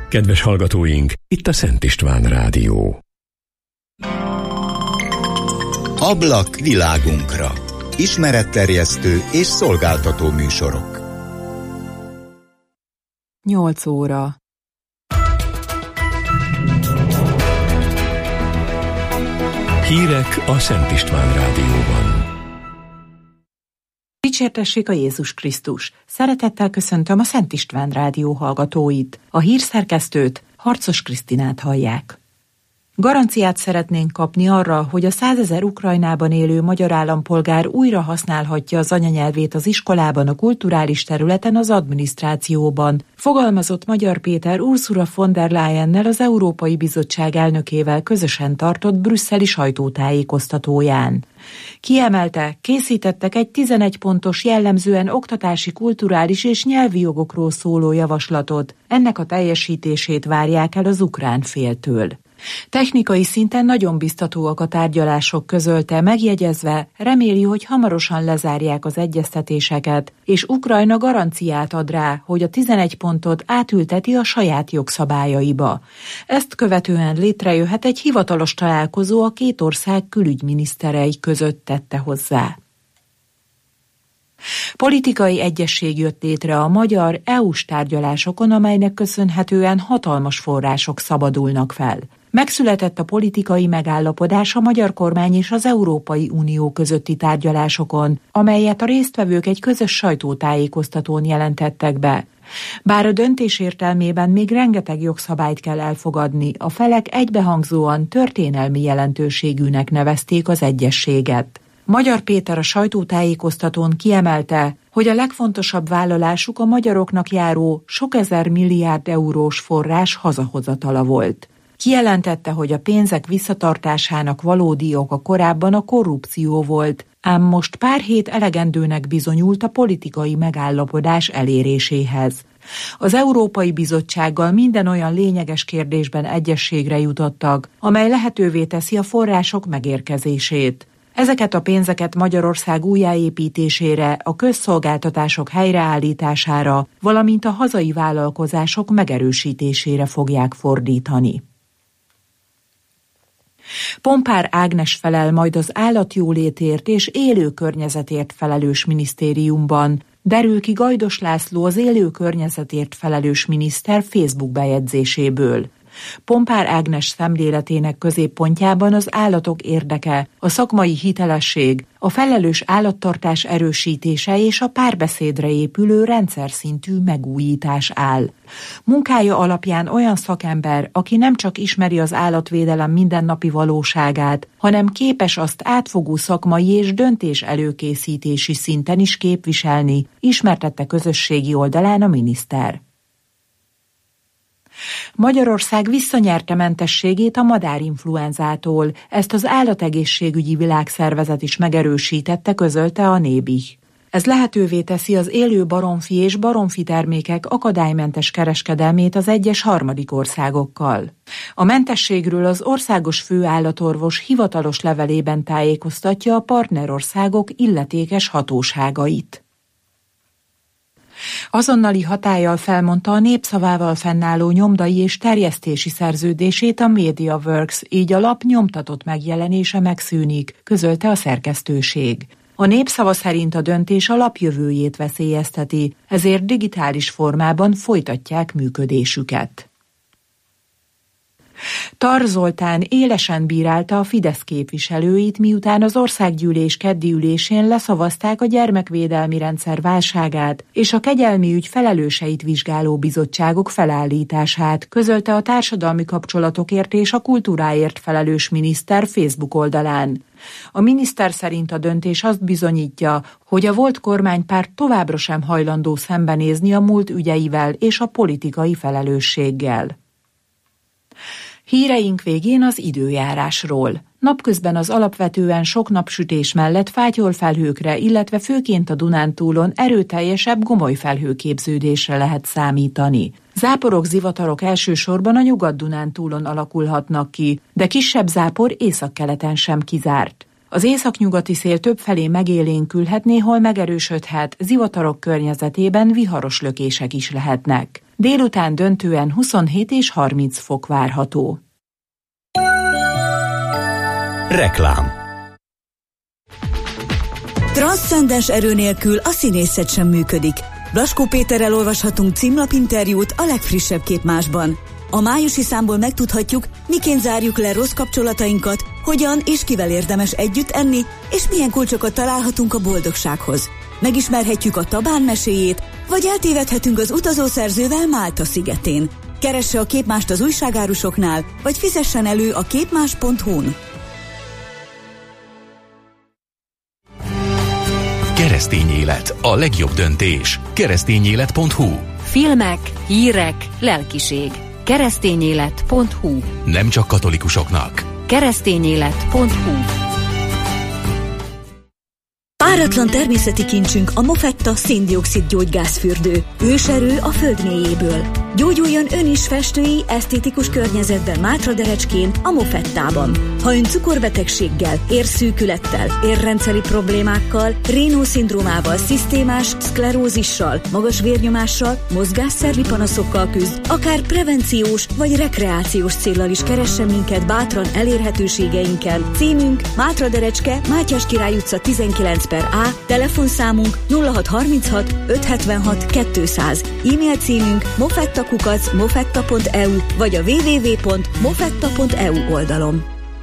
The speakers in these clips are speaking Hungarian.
Kedves hallgatóink, itt a Szent István Rádió. Ablak világunkra. Ismeretterjesztő és szolgáltató műsorok. 8 óra. Hírek a Szent István Rádióban. Dicsértessék a Jézus Krisztus! Szeretettel köszöntöm a Szent István Rádió hallgatóit. A hírszerkesztőt, Harcos Krisztinát hallják. Garanciát szeretnénk kapni arra, hogy a 100 000 Ukrajnában élő magyar állampolgár újra használhatja az anyanyelvét az iskolában, a kulturális területen, az adminisztrációban, fogalmazott Magyar Péter Ursula von der Leyennel, az Európai Bizottság elnökével közösen tartott brüsszeli sajtótájékoztatóján. Kiemelte, készítettek egy 11 pontos, jellemzően oktatási, kulturális és nyelvi jogokról szóló javaslatot. Ennek a teljesítését várják el az ukrán féltől. Technikai szinten nagyon biztatóak a tárgyalások, közölte, megjegyezve, reméli, hogy hamarosan lezárják az egyeztetéseket, és Ukrajna garanciát ad rá, hogy a 11 pontot átülteti a saját jogszabályaiba. Ezt követően létrejöhet egy hivatalos találkozó a két ország külügyminiszterei között, tette hozzá. Politikai egyesség jött létre a magyar EU-s tárgyalásokon, amelynek köszönhetően hatalmas források szabadulnak fel. Megszületett a politikai megállapodás a magyar kormány és az Európai Unió közötti tárgyalásokon, amelyet a résztvevők egy közös sajtótájékoztatón jelentettek be. Bár a döntés értelmében még rengeteg jogszabályt kell elfogadni, a felek egybehangzóan történelmi jelentőségűnek nevezték az egyességet. Magyar Péter a sajtótájékoztatón kiemelte, hogy a legfontosabb vállalásuk a magyaroknak járó sok ezer milliárd eurós forrás hazahozatala volt. Kijelentette, hogy a pénzek visszatartásának valódi oka korábban a korrupció volt, ám most pár hét elegendőnek bizonyult a politikai megállapodás eléréséhez. Az Európai Bizottsággal minden olyan lényeges kérdésben egyességre jutottak, amely lehetővé teszi a források megérkezését. Ezeket a pénzeket Magyarország újjáépítésére, a közszolgáltatások helyreállítására, valamint a hazai vállalkozások megerősítésére fogják fordítani. Pompár Ágnes felel majd az állatjólétért és élő környezetért felelős minisztériumban, derül ki Gajdos László, az élő környezetért felelős miniszter Facebook bejegyzéséből. Pompár Ágnes szemléletének középpontjában az állatok érdeke, a szakmai hitelesség, a felelős állattartás erősítése és a párbeszédre épülő rendszerszintű megújítás áll. Munkája alapján olyan szakember, aki nem csak ismeri az állatvédelem mindennapi valóságát, hanem képes azt átfogó szakmai és döntés előkészítési szinten is képviselni, ismertette közösségi oldalán a miniszter. Magyarország visszanyerte mentességét a madárinfluenzától, ezt az Állategészségügyi Világszervezet is megerősítette, közölte a Nébih. Ez lehetővé teszi az élő baromfi és baromfi termékek akadálymentes kereskedelmét az egyes harmadik országokkal. A mentességről az országos főállatorvos hivatalos levelében tájékoztatja a partnerországok illetékes hatóságait. Azonnali hatállyal felmondta a Népszavával fennálló nyomdai és terjesztési szerződését a MediaWorks, így a lap nyomtatott megjelenése megszűnik, közölte a szerkesztőség. A Népszava szerint a döntés a lap jövőjét veszélyezteti, ezért digitális formában folytatják működésüket. Tar Zoltán élesen bírálta a Fidesz képviselőit, miután az országgyűlés keddi ülésén leszavazták a gyermekvédelmi rendszer válságát és a kegyelmi ügy felelőseit vizsgáló bizottságok felállítását, közölte a társadalmi kapcsolatokért és a kultúráért felelős miniszter Facebook oldalán. A miniszter szerint a döntés azt bizonyítja, hogy a volt kormánypárt továbbra sem hajlandó szembenézni a múlt ügyeivel és a politikai felelősséggel. Híreink végén az időjárásról. Napközben az alapvetően sok napsütés mellett fátyolfelhőkre, illetve főként a Dunántúlon erőteljesebb gomoly felhőképződésre lehet számítani. Záporok, zivatarok elsősorban a Nyugat-Dunántúlon alakulhatnak ki, de kisebb zápor északkeleten sem kizárt. Az északnyugati szél többfelé megélénkülhet, néhol megerősödhet, zivatarok környezetében viharos lökések is lehetnek. délután döntően 27 és 30 fok várható. Reklám. Transzcendens erő nélkül a színészet sem működik. Blaskó Péterrel olvashatunk címlapinterjút a legfrissebb Képmásban. A májusi számból megtudhatjuk, miként zárjuk le rossz kapcsolatainkat, hogyan és kivel érdemes együtt enni, és milyen kulcsokat találhatunk a boldogsághoz. Megismerhetjük a Tabán meséjét, vagy eltévedhetünk az utazószerzővel Málta szigetén. Keresse a Képmást az újságárusoknál, vagy fizessen elő a képmás.hu-n. Keresztény élet, a legjobb döntés. Keresztényélet.hu. Filmek, hírek, lelkiség. Keresztényélet.hu. Nem csak katolikusoknak. Keresztényélet.hu. Páratlan természeti kincsünk a Mofetta szén-dioxid gyógygázfürdő. Őserő a föld mélyéből. Gyógyuljon ön is festői, esztétikus környezetben Mátraderecskén, a Mofettában. Ha ön cukorbetegséggel, érszűkülettel, érrendszeri problémákkal, Raynaud-szindrómával, szisztémás szklerózissal, magas vérnyomással, mozgásszervi panaszokkal küzd, akár prevenciós vagy rekreációs céllal is keressen minket bátran elérhetőségeinken. Címünk Mátraderecske, Mátyás Király utca 19/A, telefonszámunk 0636 576 200, e-mail címünk mofetta@mofetta.eu vagy a www.mofetta.eu oldalon.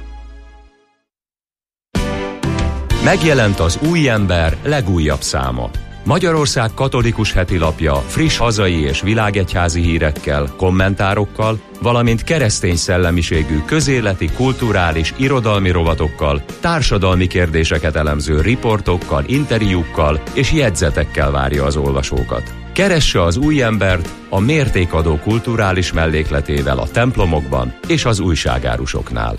Megjelent az Új Ember legújabb száma. Magyarország katolikus hetilapja friss hazai és világegyházi hírekkel, kommentárokkal, valamint keresztény szellemiségű közéleti, kulturális, irodalmi rovatokkal, társadalmi kérdéseket elemző riportokkal, interjúkkal és jegyzetekkel várja az olvasókat. Keresse az Új Embert a mértékadó kulturális mellékletével a templomokban és az újságárusoknál.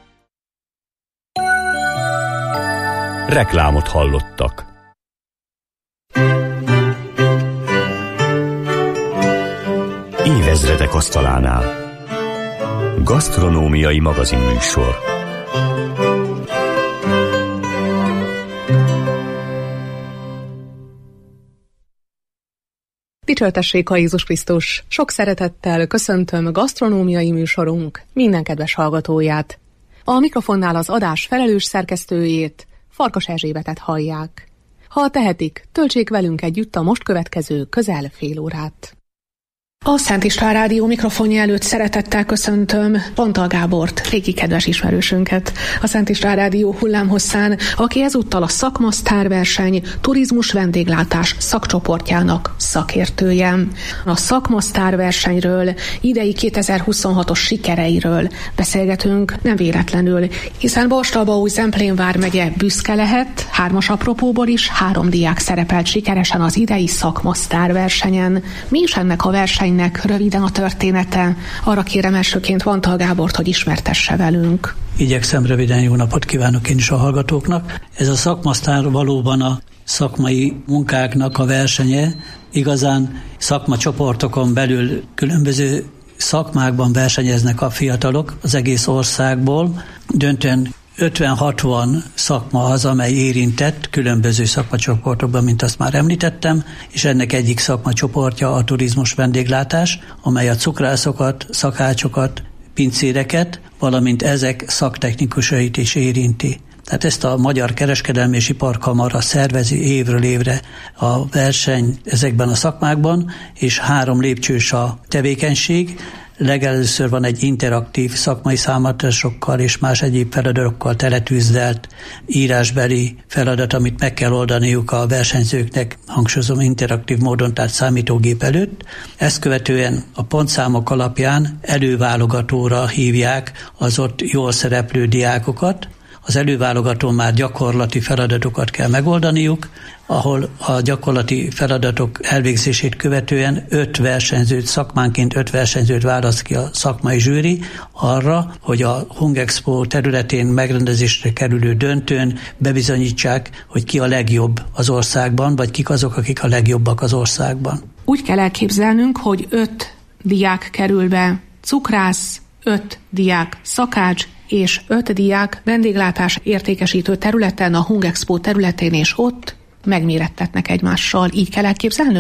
Reklámot hallottak. Évezredek asztalánál. Gasztronómiai magazinműsor. Dicsőtessék a Jézus Krisztus! Sok szeretettel köszöntöm gasztronómiai műsorunk minden kedves hallgatóját. A mikrofonnál az adás felelős szerkesztőjét, Farkas Erzsébetet hallják. Ha tehetik, töltsék velünk együtt a most következő közel fél órát. A Szent István Rádió mikrofonja előtt szeretettel köszöntöm Pontal Gábort, régi kedves ismerősünket, a Szent István Rádió hullámhosszán, aki ezúttal a szakmasztárverseny turizmus vendéglátás szakcsoportjának szakértője. A szakmasztárversenyről, idei 2026-os sikereiről beszélgetünk nem véletlenül, hiszen Bals-Talbaúj-Zemplén vármegye büszke lehet, 3-as apropóból is 3 diák szerepelt sikeresen az idei szakmasztárversenyen. Mi is ennek a versenynek röviden a története? Arra kérem elsőként Vantal Gábort, hogy ismertesse velünk. Igyekszem röviden, jó napot kívánok én is a hallgatóknak. Ez a szakmasztár valóban a szakmai munkáknak a versenye. Igazán szakmacsoportokon belül különböző szakmákban versenyeznek a fiatalok az egész országból. Döntően 50-60 szakma az, amely érintett különböző szakmacsoportokban, mint azt már említettem, és ennek egyik szakmacsoportja a turizmus vendéglátás, amely a cukrászokat, szakácsokat, pincéreket, valamint ezek szaktechnikusait is érinti. Tehát ezt a Magyar Kereskedelmi és Iparkamara szervezi évről évre a verseny ezekben a szakmákban, és 3 lépcsős a tevékenység. Legelőször van egy interaktív szakmai számításokkal és más egyéb feladatokkal teletűzdelt írásbeli feladat, amit meg kell oldaniuk a versenyzőknek, hangsúlyozom, interaktív módon, tehát számítógép előtt. Ezt követően a pontszámok alapján előválogatóra hívják az ott jól szereplő diákokat. Az előválogatón már gyakorlati feladatokat kell megoldaniuk, ahol a gyakorlati feladatok elvégzését követően 5 versenyzőt, szakmánként 5 versenyzőt választ ki a szakmai zsűri arra, hogy a Hungexpo területén megrendezésre kerülő döntőn bebizonyítsák, hogy ki a legjobb az országban, vagy kik azok, akik a legjobbak az országban. Úgy kell elképzelnünk, hogy 5 diák kerül be cukrász, 5 diák szakács, és 5 diák vendéglátás értékesítő területen, a Hungexpo területén, és ott megmérettetnek egymással. Így kell elképzelnünk?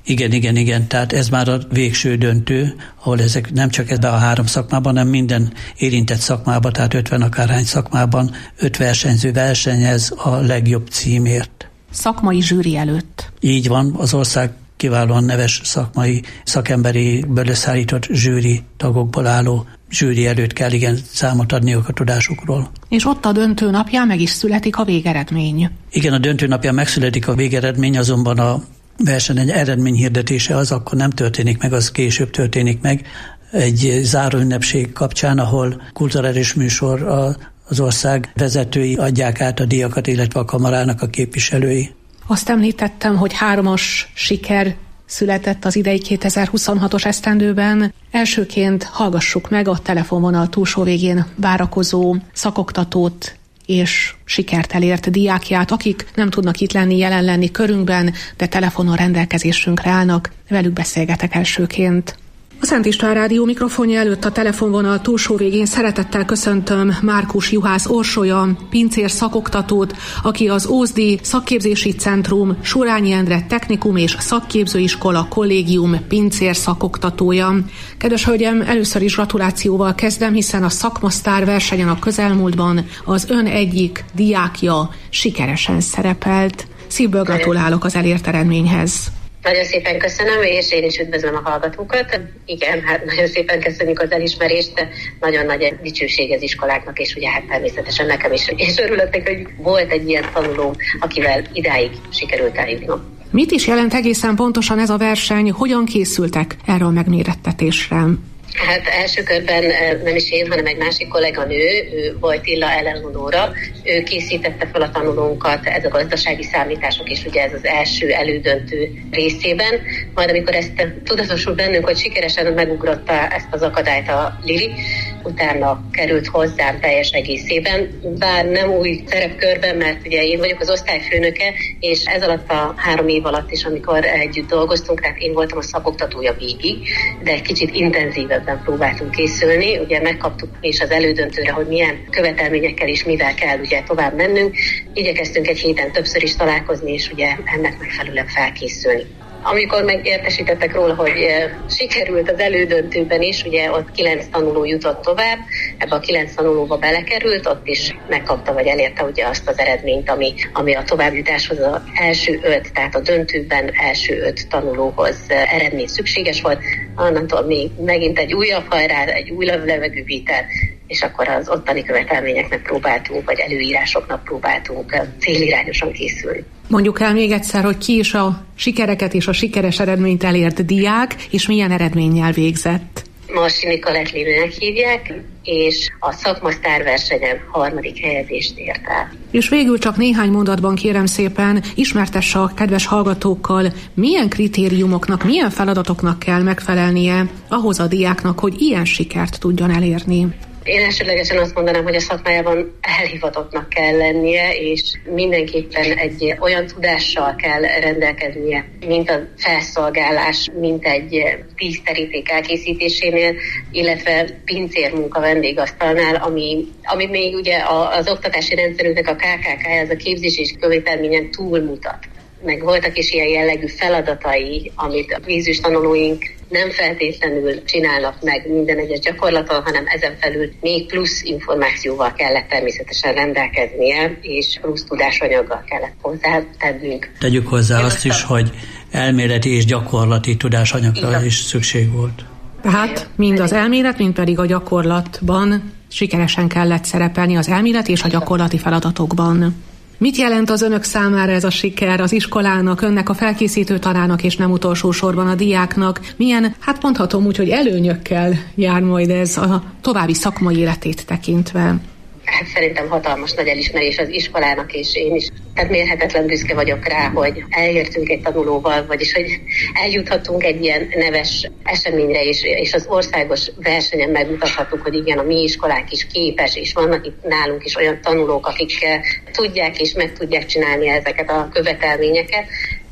Igen, tehát ez már a végső döntő, ahol ezek nem csak ebben a 3 szakmában, hanem minden érintett szakmában, tehát 50 akárhány szakmában 5 versenyző versenyez a legjobb címért. Szakmai zsűri előtt. Így van, az ország kiválóan neves szakmai szakemberiből összeállított zsűri tagokból álló zsűri előtt kell számot adniuk a tudásukról. És ott a döntő napján meg is születik a végeredmény. Igen, a döntő napján megszületik a végeredmény, azonban a verseny eredményhirdetése az akkor nem történik meg, az később történik meg egy záróünnepség kapcsán, ahol kulturális műsor az ország vezetői adják át a díjakat, illetve a kamarának a képviselői. Azt említettem, hogy 3-as siker született az idei 2026-os esztendőben. Elsőként hallgassuk meg a telefonvonal túlsó végén várakozó szakoktatót és sikert elért diákját, akik nem tudnak itt lenni, jelen lenni körünkben, de telefonon rendelkezésünkre állnak. Velük beszélgetek elsőként. A Szent István Rádió mikrofonja előtt a telefonvonal túlsó végén szeretettel köszöntöm Márkus Juhász Orsolya, pincér szakoktatót, aki az Ózdi Szakképzési Centrum, Surányi Endre Technikum és Szakképzőiskola Kollégium pincér szakoktatója. Kedves hölgyem, először is gratulációval kezdem, hiszen a Szakmasztár versenyen a közelmúltban az ön egyik diákja sikeresen szerepelt. Szívből gratulálok az elért eredményhez. Nagyon szépen köszönöm, és én is üdvözlöm a hallgatókat. Igen, hát nagyon szépen köszönjük az elismerést, nagyon nagy dicsőség az iskoláknak, és ugye hát természetesen nekem is. És örülök neki, hogy volt egy ilyen tanulóm, akivel idáig sikerült eljutnom. Mit is jelent egészen pontosan ez a verseny, hogyan készültek erre a megmérettetésre? Hát első körben nem is én, hanem egy másik kolléganő, Vojtilla Eleonóra, ő készítette fel a tanulónkat, ez a gazdasági számítások, és ugye ez az első elődöntő részében. Majd amikor ezt tudatosult bennünk, hogy sikeresen megugrotta ezt az akadályt a Lili, utána került hozzám teljes egészében, bár nem új szerepkörben, mert ugye én vagyok az osztályfőnöke, és ez alatt a 3 év alatt is, amikor együtt dolgoztunk, tehát én voltam a szakoktatója végig, de egy kicsit intenzívebben próbáltunk készülni. Ugye megkaptuk is az elődöntőre, hogy milyen követelményekkel és mivel kell ugye tovább mennünk. Igyekeztünk egy héten többször is találkozni, és ugye ennek megfelelően felkészülni. Amikor megértesítettek róla, hogy sikerült az elődöntőben is, ugye ott 9 tanuló jutott tovább, ebbe a 9 tanulóba belekerült, ott is megkapta vagy elérte ugye azt az eredményt, ami a továbbjutáshoz az első 5, tehát a döntőben első 5 tanulóhoz eredmény szükséges volt. Annantól még megint egy újabb hajrá, egy újabb levegővétel, és akkor az ottani követelményeknek próbáltunk, vagy előírásoknak próbáltunk célirányosan készülni. Mondjuk el még egyszer, hogy ki is a sikereket és a sikeres eredményt elért diák, és milyen eredménnyel végzett. Marsi Nikolett Lilinek hívják, és a Szakmasztár versenyen 3. helyezést ért el. És végül csak néhány mondatban kérem szépen, ismertesse a kedves hallgatókkal, milyen kritériumoknak, milyen feladatoknak kell megfelelnie ahhoz a diáknak, hogy ilyen sikert tudjon elérni. Én elsődlegesen azt mondanám, hogy a szakmájában elhivatottnak kell lennie, és mindenképpen egy olyan tudással kell rendelkeznie, mint a felszolgálás, mint egy díszteríték elkészítésénél, illetve pincérmunka vendégasztalnál, ami még ugye az oktatási rendszerünknek a KKK-ja, az a képzés és követelményen túlmutat. Meg voltak is ilyen jellegű feladatai, amit a vízüs tanulóink nem feltétlenül csinálnak meg minden egyes gyakorlaton, hanem ezen felül még plusz információval kellett természetesen rendelkeznie, és plusz tudásanyaggal kellett hozzátennünk. Tegyük hozzá azt is, hogy elméleti és gyakorlati tudásanyagra is szükség volt. Tehát mind az elmélet, mind pedig a gyakorlatban sikeresen kellett szerepelni az elmélet és a gyakorlati feladatokban. Mit jelent az önök számára ez a siker, az iskolának, önnek, a felkészítő tanának és nem utolsó sorban a diáknak? Milyen, hát mondhatom úgy, hogy előnyökkel jár majd ez a további szakmai életét tekintve? Hát szerintem hatalmas nagy elismerés az iskolának, és én is tehát mérhetetlen büszke vagyok rá, hogy elértünk egy tanulóval, vagyis hogy eljuthatunk egy ilyen neves eseményre, és az országos versenyen megmutathatunk, hogy igen, a mi iskolánk is képes, és vannak itt nálunk is olyan tanulók, akik tudják és meg tudják csinálni ezeket a követelményeket.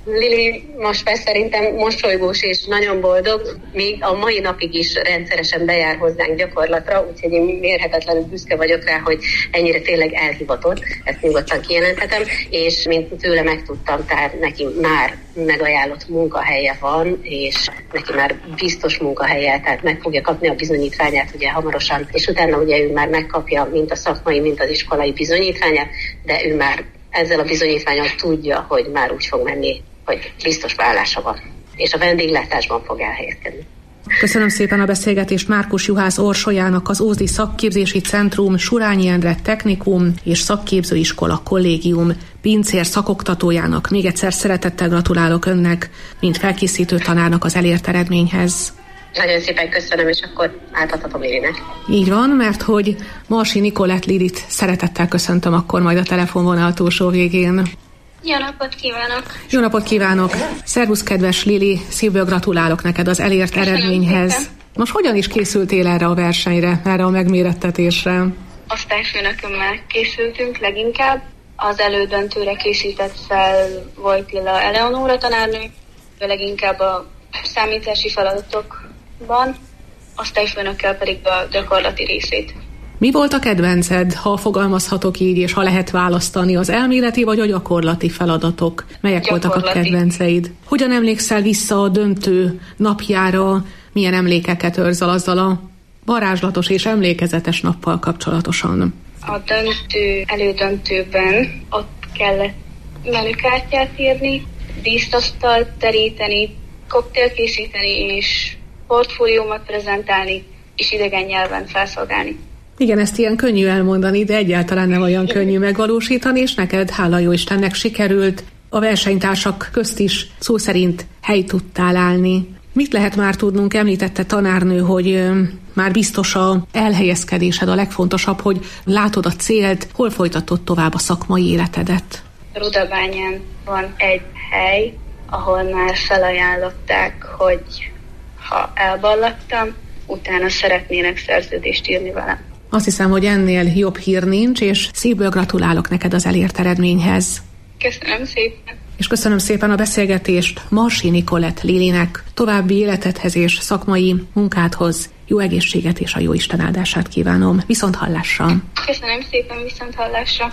Lili most már szerintem mosolygós és nagyon boldog, még a mai napig is rendszeresen bejár hozzánk gyakorlatra, úgyhogy én mérhetetlenül büszke vagyok rá, hogy ennyire tényleg elhivatott, ezt nyugodtan kijelenthetem, és mint tőle megtudtam, tehát neki már megajánlott munkahelye van, és neki már biztos munkahelye, tehát meg fogja kapni a bizonyítványát ugye hamarosan, és utána ugye ő már megkapja mind a szakmai, mind az iskolai bizonyítványát, de ő már ezzel a bizonyítványon tudja, hogy már úgy fog menni, hogy biztos vállása van, és a vendéglátásban fog elhelyezkedni. Köszönöm szépen a beszélgetést Márkus Juhász Orsolyának, az Ózdi Szakképzési Centrum, Surányi Endre Technikum és Szakképzőiskola Kollégium pincér szakoktatójának. Még egyszer szeretettel gratulálok önnek, mint felkészítő tanárnak az elért eredményhez. Nagyon szépen köszönöm, és akkor átadhatom Lilinek. Így van, mert hogy Marsi Nikolett Lilit szeretettel köszöntöm akkor majd a telefonvonal túlsó végén. Jó napot kívánok! Jó napot kívánok! Szervusz, kedves Lili, szívből gratulálok neked az elért eredményhez. Szépen. Most hogyan is készültél erre a versenyre, erre a megmérettetésre? Osztályfőnökömmel készültünk leginkább. Az elődöntőre készített fel Vojtilla Eleonóra tanárnő, leginkább a számítási feladatokban, osztályfőnökkel pedig a gyakorlati részét. Mi volt a kedvenced, ha fogalmazhatok így, és ha lehet választani, az elméleti vagy a gyakorlati feladatok? Melyek voltak a kedvenceid? Hogyan emlékszel vissza a döntő napjára? Milyen emlékeket őrzel azzal a varázslatos és emlékezetes nappal kapcsolatosan? A elődöntőben ott kellett menükártyát írni, díszasztalt teríteni, koktél készíteni és portfóliómat prezentálni, és idegen nyelven felszolgálni. Igen, ezt ilyen könnyű elmondani, de egyáltalán nem olyan könnyű megvalósítani, és neked, hála jó Istennek, sikerült. A versenytársak közt is szó szerint helyt tudtál állni. Mit lehet már tudnunk? Említette tanárnő, hogy már biztos a elhelyezkedésed a legfontosabb, hogy látod a célt, hol folytatod tovább a szakmai életedet? Rudabányán van egy hely, ahol már felajánlották, hogy ha elballadtam, utána szeretnének szerződést írni velem. Azt hiszem, hogy ennél jobb hír nincs, és szívből gratulálok neked az elért eredményhez. Köszönöm szépen. És köszönöm szépen a beszélgetést Marsi Nikolett Lilinek. További életedhez és szakmai munkádhoz jó egészséget és a jó Isten áldását kívánom. Viszonthallásra! Köszönöm szépen, viszonthallásra!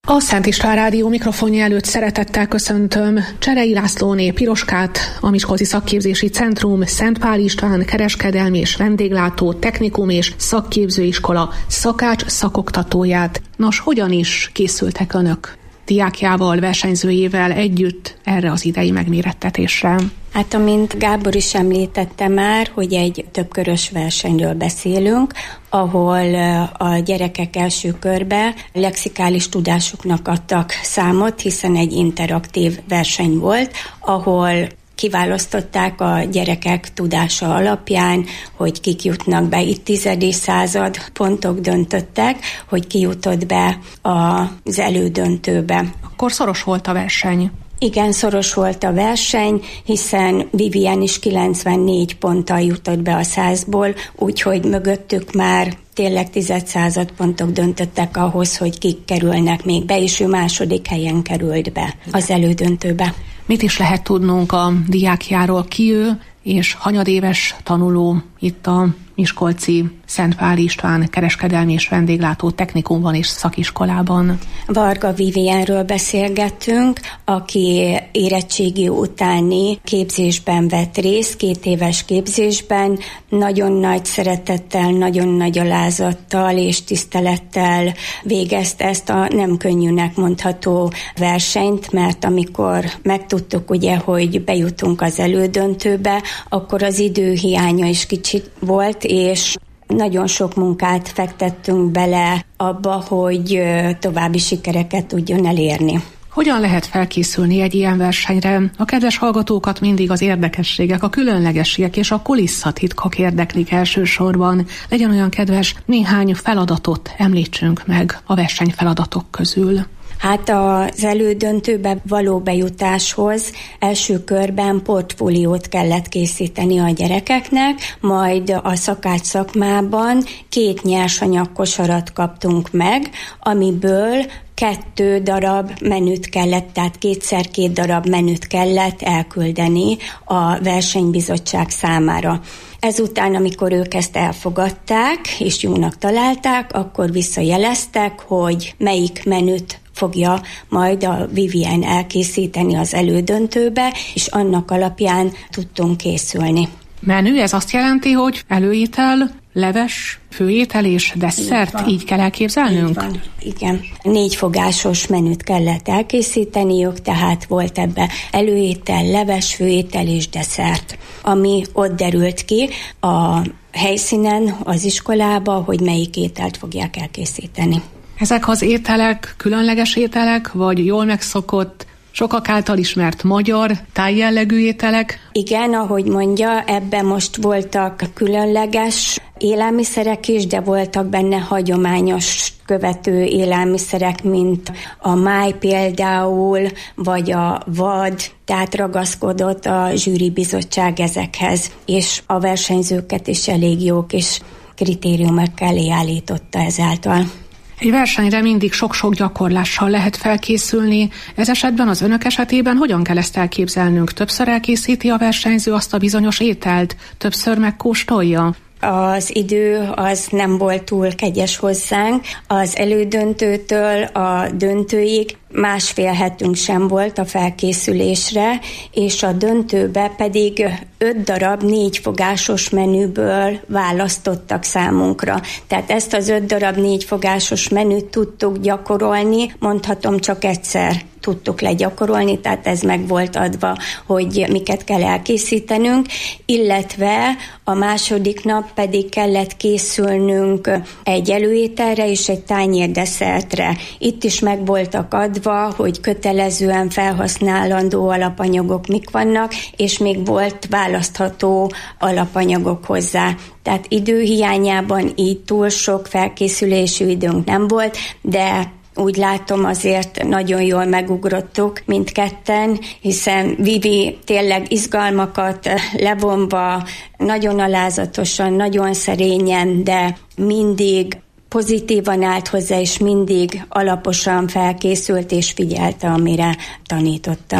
A Szent István Rádió mikrofonja előtt szeretettel köszöntöm Cserei Lászlóné Piroskát, a Miskolci Szakképzési Centrum Szent Pál István Kereskedelmi és Vendéglátó Technikum és Szakképzőiskola szakács szakoktatóját. Nos, hogyan is készültek önök diákjával, versenyzőjével együtt erre az idei megmérettetésre? Hát amint Gábor is említette már, hogy egy többkörös versenyről beszélünk, ahol a gyerekek első körbe lexikális tudásuknak adtak számot, hiszen egy interaktív verseny volt, ahol kiválasztották a gyerekek tudása alapján, hogy kik jutnak be. Itt 10. század pontok döntöttek, hogy ki jutott be az elődöntőbe. Akkor szoros volt a verseny. Igen, szoros volt a verseny, hiszen Vivien is 94 ponttal jutott be a 100-ból, úgyhogy mögöttük már tényleg 10. század pontok döntöttek ahhoz, hogy kik kerülnek még be, és ő második helyen került be az elődöntőbe. Mit is lehet tudnunk a diákjáról, ki ő, és hanyadéves tanuló itt a Miskolci Szent Pál István Kereskedelmi és Vendéglátó Technikumban és szakiskolában? Varga Vivienről beszélgettünk, aki érettségi utáni képzésben vett részt, 2 éves képzésben, nagyon nagy szeretettel, nagyon nagy alázattal és tisztelettel végezte ezt a nem könnyűnek mondható versenyt, mert amikor megtudtuk ugye, hogy bejutunk az elődöntőbe, akkor az időhiánya is kicsit volt, és nagyon sok munkát fektettünk bele abba, hogy további sikereket tudjon elérni. Hogyan lehet felkészülni egy ilyen versenyre? A kedves hallgatókat mindig az érdekességek, a különlegességek és a kulisszatitkok érdeklik elsősorban. Legyen olyan kedves, néhány feladatot említsünk meg a versenyfeladatok közül. Hát az elődöntőbe való bejutáshoz első körben portfóliót kellett készíteni a gyerekeknek, majd a szakács szakmában 2 nyersanyagkosarat kaptunk meg, amiből 2 darab menüt kellett, tehát 2x2 darab menüt kellett elküldeni a versenybizottság számára. Ezután, amikor ők ezt elfogadták és jónak találták, akkor visszajeleztek, hogy melyik menüt fogja majd a Vivien elkészíteni az elődöntőbe, és annak alapján tudtunk készülni. Menü, ez azt jelenti, hogy előétel, leves, főétel és desszert, így kell elképzelnünk? Így van. Igen. 4 fogásos menüt kellett elkészíteniük, tehát volt ebbe előétel, leves, főétel és desszert, ami ott derült ki a helyszínen, az iskolába, hogy melyik ételt fogják elkészíteni. Ezek az ételek különleges ételek, vagy jól megszokott, sokak által ismert magyar, tájjellegű ételek? Igen, ahogy mondja, ebben most voltak különleges élelmiszerek is, de voltak benne hagyományos követő élelmiszerek, mint a máj például, vagy a vad, tehát ragaszkodott a zsűribizottság ezekhez, és a versenyzőket is elég jó kis kritériumok elé állította ezáltal. Egy versenyre mindig sok-sok gyakorlással lehet felkészülni. Ez esetben az önök esetében hogyan kell ezt elképzelnünk? Többször elkészíti a versenyző azt a bizonyos ételt? Többször megkóstolja? Az idő az nem volt túl kegyes hozzánk. Az elődöntőtől a döntőig 1,5 hetünk sem volt a felkészülésre, és a döntőbe pedig 5 darab 4 fogásos menüből választottak számunkra. Tehát ezt az 5 darab 4 fogásos menüt tudtuk gyakorolni, mondhatom csak egyszer tudtuk legyakorolni, tehát ez meg volt adva, hogy miket kell elkészítenünk, illetve a második nap pedig kellett készülnünk egy előételre és egy tányérdesszertre. Itt is meg voltak adva, hogy kötelezően felhasználandó alapanyagok mik vannak, és még volt választható alapanyagok hozzá. Tehát időhiányában így túl sok felkészülésű időnk nem volt, de úgy látom, azért nagyon jól megugrottuk mindketten, hiszen Vivi tényleg izgalmakat levonva, nagyon alázatosan, nagyon szerényen, de mindig pozitívan állt hozzá, és mindig alaposan felkészült és figyelte, amire tanítottam.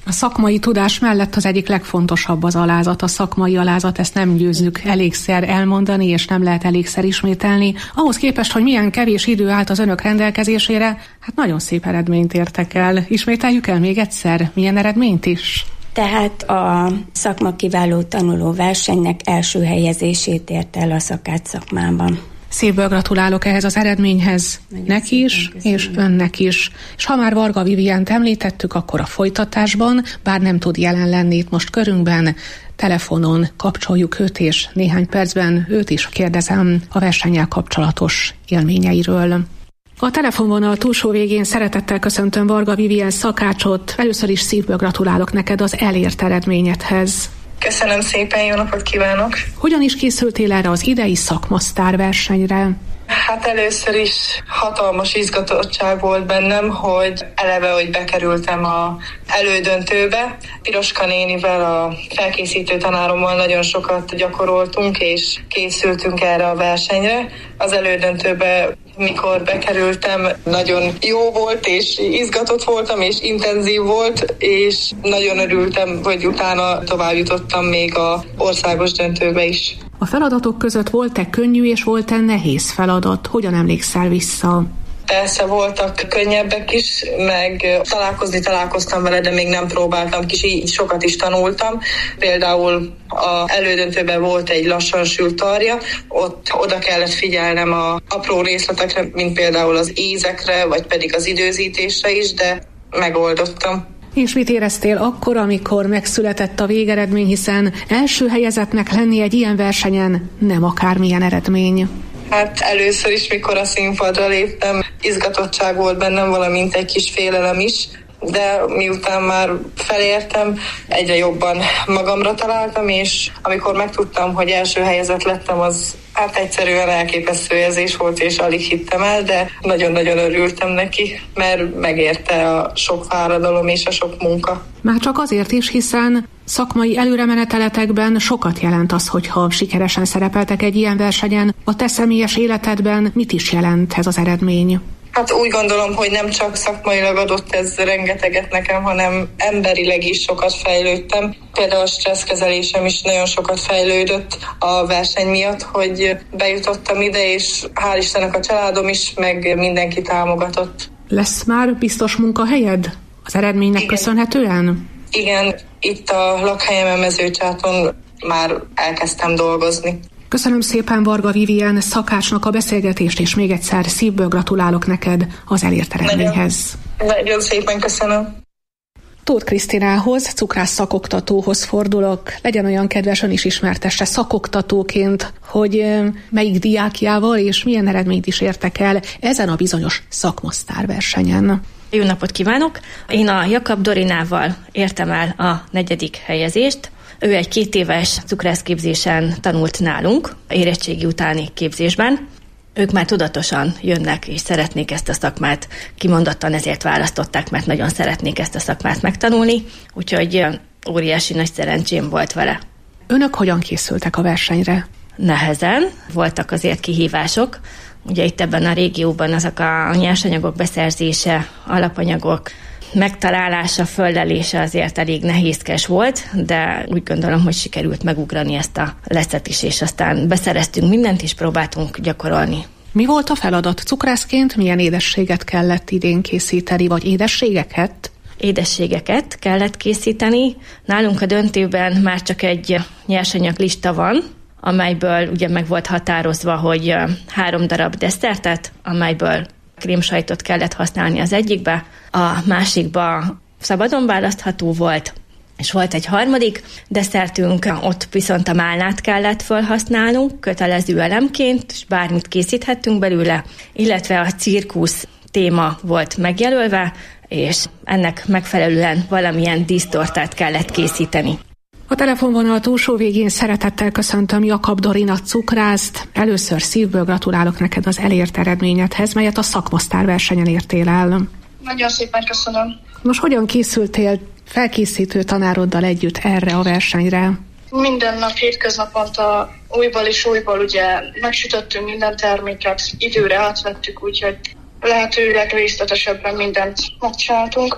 A szakmai tudás mellett az egyik legfontosabb az alázat, a szakmai alázat, ezt nem győzzük elégszer elmondani, és nem lehet elégszer ismételni. Ahhoz képest, hogy milyen kevés idő állt az önök rendelkezésére, hát nagyon szép eredményt értek el. Ismételjük el még egyszer, milyen eredményt is? Tehát a szakma kiváló tanuló versenynek első helyezését ért el a szakács-szakmában. Szívből gratulálok ehhez az eredményhez, neki is, és önnek is. És ha már Varga Vivient említettük, akkor a folytatásban, bár nem tud jelen lenni itt most körünkben, telefonon kapcsoljuk őt, és néhány percben őt is kérdezem a versennyel kapcsolatos élményeiről. A telefonvonal túlsó végén szeretettel köszöntöm Varga Vivien szakácsot. Először is szívből gratulálok neked az elért eredményedhez. Köszönöm szépen, jó napot kívánok! Hogyan is készültél erre az idei szakmasztár versenyre? Hát először is hatalmas izgatottság volt bennem, hogy eleve, hogy bekerültem az elődöntőbe. Piroska nénivel, a felkészítő tanárommal nagyon sokat gyakoroltunk, és készültünk erre a versenyre. Az elődöntőbe, mikor bekerültem, nagyon jó volt, és izgatott voltam, és intenzív volt, és nagyon örültem, hogy utána tovább jutottam még az országos döntőbe is. A feladatok között volt-e könnyű és volt-e nehéz feladat? Hogyan emlékszel vissza? Persze voltak könnyebbek is, meg találkoztam vele, de még nem próbáltam ki, így sokat is tanultam. Például az elődöntőben volt egy lassan sült tarja, ott oda kellett figyelnem az apró részletekre, mint például az ízekre, vagy pedig az időzítésre is, de megoldottam. És mit éreztél akkor, amikor megszületett a végeredmény, hiszen első helyezettnek lenni egy ilyen versenyen nem akármilyen eredmény? Hát először is, mikor a színpadra léptem, izgatottság volt bennem, valamint egy kis félelem is, de miután már felértem, egyre jobban magamra találtam, és amikor megtudtam, hogy első helyezett lettem, az hát egyszerűen elképesztő érzés volt, és alig hittem el, de nagyon-nagyon örültem neki, mert megérte a sok fáradalom és a sok munka. Már csak azért is, hiszen szakmai előremeneteletekben sokat jelent az, hogyha sikeresen szerepeltek egy ilyen versenyen. A te személyes életedben mit is jelent ez az eredmény? Hát úgy gondolom, hogy nem csak szakmailag adott ez rengeteget nekem, hanem emberileg is sokat fejlődtem. Például a stresszkezelésem is nagyon sokat fejlődött a verseny miatt, hogy bejutottam ide, és hál' Istennek a családom is, meg mindenki támogatott. Lesz már biztos munkahelyed az eredménynek köszönhetően? Igen, itt a lakhelyemen Mezőcsáton már elkezdtem dolgozni. Köszönöm szépen Varga Vivien szakácsnak a beszélgetést, és még egyszer szívből gratulálok neked az elért eredményhez. Nagyon szépen köszönöm. Tóth Krisztinához, cukrász szakoktatóhoz fordulok. Legyen olyan kedves, ön is ismertesse szakoktatóként, hogy melyik diákjával és milyen eredményt is értek el ezen a bizonyos szakmasztár versenyen. Jó napot kívánok! Én a Jakab Dorinával értem el a 4. helyezést. Ő egy 2 éves cukrászképzésen tanult nálunk, érettségi utáni képzésben. Ők már tudatosan jönnek és szeretnék ezt a szakmát, kimondottan ezért választották, mert nagyon szeretnék ezt a szakmát megtanulni, úgyhogy óriási nagy szerencsém volt vele. Önök hogyan készültek a versenyre? Nehezen, voltak azért kihívások. Ugye itt ebben a régióban azok a nyersanyagok beszerzése, alapanyagok megtalálása, föllelése azért elég nehézkes volt, de úgy gondolom, hogy sikerült megugrani ezt a lecet is, és aztán beszereztünk mindent, és próbáltunk gyakorolni. Mi volt a feladat? Cukrászként milyen édességet kellett idén készíteni, vagy édességeket? Édességeket kellett készíteni. Nálunk a döntőben már csak egy nyersanyaglista van, amelyből ugye meg volt határozva, hogy 3 darab desszertet, amelyből krémsajtot kellett használni az egyikbe, a másikba szabadon választható volt, és volt egy harmadik desszertünk, ott viszont a málnát kellett felhasználnunk kötelező elemként, és bármit készíthettünk belőle, illetve a cirkusz téma volt megjelölve, és ennek megfelelően valamilyen dísztortát kellett készíteni. A telefonvonal túlsó végén szeretettel köszöntöm Jakab Dorina cukrászt. Először szívből gratulálok neked az elért eredményedhez, melyet a szakmasztár versenyen értél el. Nagyon szépen köszönöm. Most hogyan készültél felkészítő tanároddal együtt erre a versenyre? Minden nap, hétköznaponta újból és újból ugye megsütöttünk minden terméket, időre átvettük, úgyhogy lehetőleg részletesebben mindent megcsináltunk.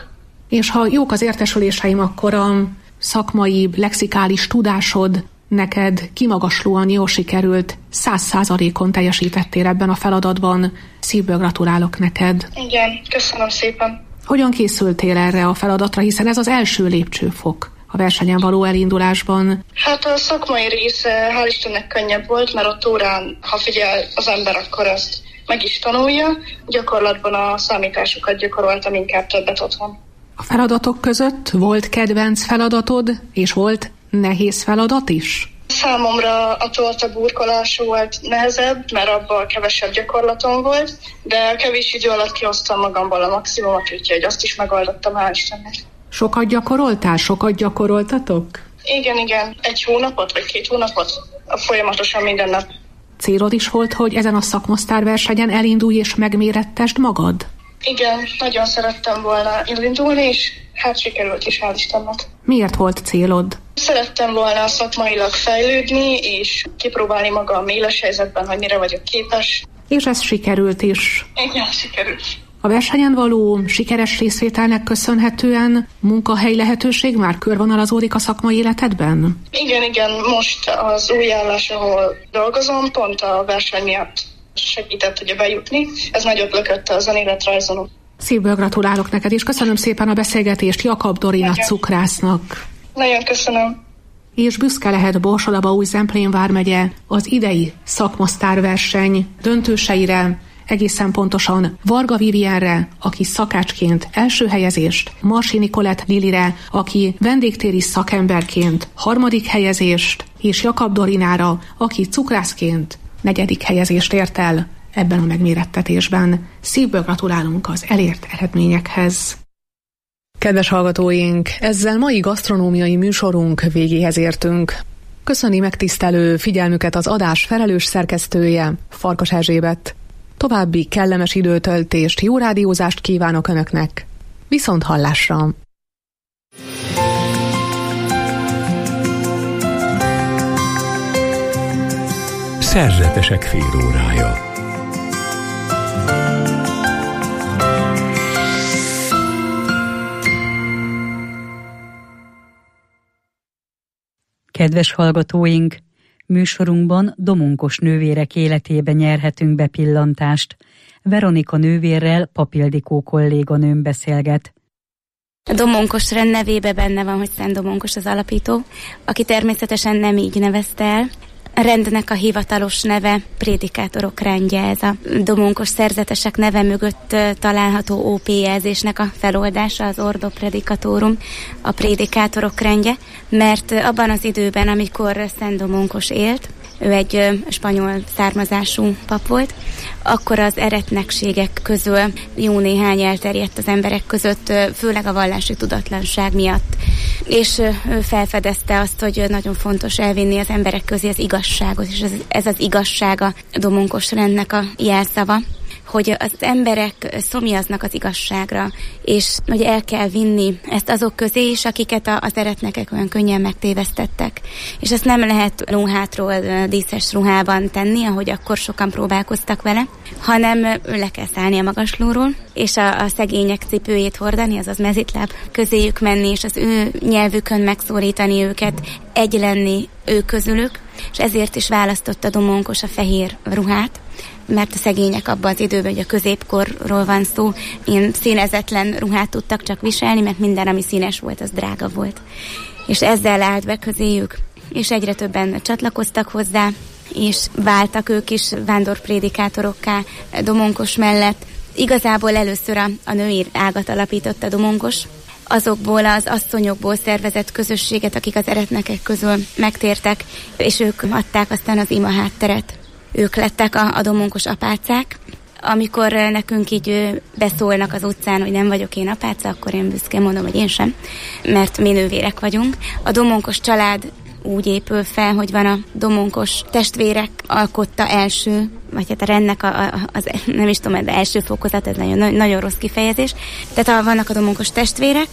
És ha jók az értesüléseim, akkor a szakmai, lexikális tudásod neked kimagaslóan jól sikerült, 100%-on teljesítettél ebben a feladatban. Szívből gratulálok neked. Igen, köszönöm szépen. Hogyan készültél erre a feladatra, hiszen ez az első lépcsőfok a versenyen való elindulásban? Hát a szakmai része hál' Istennek könnyebb volt, mert ott órán, ha figyel az ember, akkor azt meg is tanulja. Gyakorlatban a számításokat gyakoroltam inkább többet otthon. A feladatok között volt kedvenc feladatod, és volt nehéz feladat is? Számomra a torta burkolás volt nehezebb, mert abban kevesebb gyakorlatom volt, de kevés idő alatt kihoztam magamból a maximumot, úgyhogy azt is megoldottam, hál' Istennek. Sokat gyakoroltál? Sokat gyakoroltatok? Igen. 1 hónapot vagy 2 hónapot, folyamatosan minden nap. Célod is volt, hogy ezen a szakmasztárversenyen elindulj és megmérettesd magad? Igen, nagyon szerettem volna elindulni, és hát sikerült is, hál' Istennek. Miért volt célod? Szerettem volna szakmailag fejlődni, és kipróbálni magam éles helyzetben, hogy mire vagyok képes. És ez sikerült is. Igen, sikerült. A versenyen való sikeres részvételnek köszönhetően munkahely lehetőség már körvonalazódik a szakmai életedben? Igen, most az új állás, ahol dolgozom, pont a verseny miatt segített ugye bejutni. Ez nagyot lökötte az önéletrajzon. Szívből gratulálok neked, és köszönöm szépen a beszélgetést Jakab Dorina cukrásznak. Nagyon köszönöm. És büszke lehet Borsalaba-Újzemplén vármegye az idei szakmasztárverseny döntőseire, egészen pontosan Varga Vivienre, aki szakácsként első helyezést, Marsi Nikolett Lilire, aki vendégtéri szakemberként 3. helyezést, és Jakab Dorinára, aki cukrászként 4. helyezést ért el ebben a megmérettetésben. Szívből gratulálunk az elért eredményekhez. Kedves hallgatóink, ezzel mai gasztronómiai műsorunk végéhez értünk. Köszöni megtisztelő figyelmüket az adás felelős szerkesztője, Farkas Erzsébet. További kellemes időtöltést, jó rádiózást kívánok Önöknek. Viszont hallásra! Szerzetesek félórája. Kedves hallgatóink! Műsorunkban Domonkos nővérek életébe nyerhetünk bepillantást. Veronika nővérrel Papildikó kolléganőm beszélget. A Domonkos rend nevében benne van, hogy Szent Domonkos az alapító, aki természetesen nem így nevezte el. A rendnek a hivatalos neve Prédikátorok rendje, ez a Domonkos szerzetesek neve mögött található OP jelzésnek a feloldása, az Ordo Predicatorum, a Prédikátorok rendje, mert abban az időben, amikor Szent Domonkos élt, ő egy spanyol származású pap volt, akkor az eretnekségek közül jó néhány elterjedt az emberek között, főleg a vallási tudatlanság miatt. És ő felfedezte azt, hogy nagyon fontos elvinni az emberek közé az igazságot, és ez az igazság a Domonkos rendnek a jelszava, hogy az emberek szomjaznak az igazságra, és hogy el kell vinni ezt azok közé is, akiket az eretnekek olyan könnyen megtévesztettek. És ezt nem lehet lóhátról díszes ruhában tenni, ahogy akkor sokan próbálkoztak vele, hanem le kell szállni a magaslóról, és a szegények cipőjét hordani, azaz mezitláb közéjük menni, és az ő nyelvükön megszólítani őket, egy lenni ők közülük, és ezért is választotta Domonkos a fehér ruhát, mert a szegények abban az időben, hogy a középkorról van szó, ilyen színezetlen ruhát tudtak csak viselni, mert minden, ami színes volt, az drága volt. És ezzel állt be közéjük, és egyre többen csatlakoztak hozzá, és váltak ők is vándorprédikátorokká Domonkos mellett. Igazából először a női ágat alapította Domonkos, azokból az asszonyokból szervezett közösséget, akik az eretnekek közül megtértek, és ők adták aztán az ima hátteret. Ők lettek a Domonkos apácák. Amikor nekünk így beszólnak az utcán, hogy nem vagyok én apáca, akkor én büszkén mondom, hogy én sem, mert mi nővérek vagyunk. A Domonkos család úgy épül fel, hogy van a Domonkos testvérek alkotta első, vagy hát a rendnek az nem is tudom, de első fokozat, ez nagyon rossz kifejezés. Tehát vannak a Domonkos testvérek,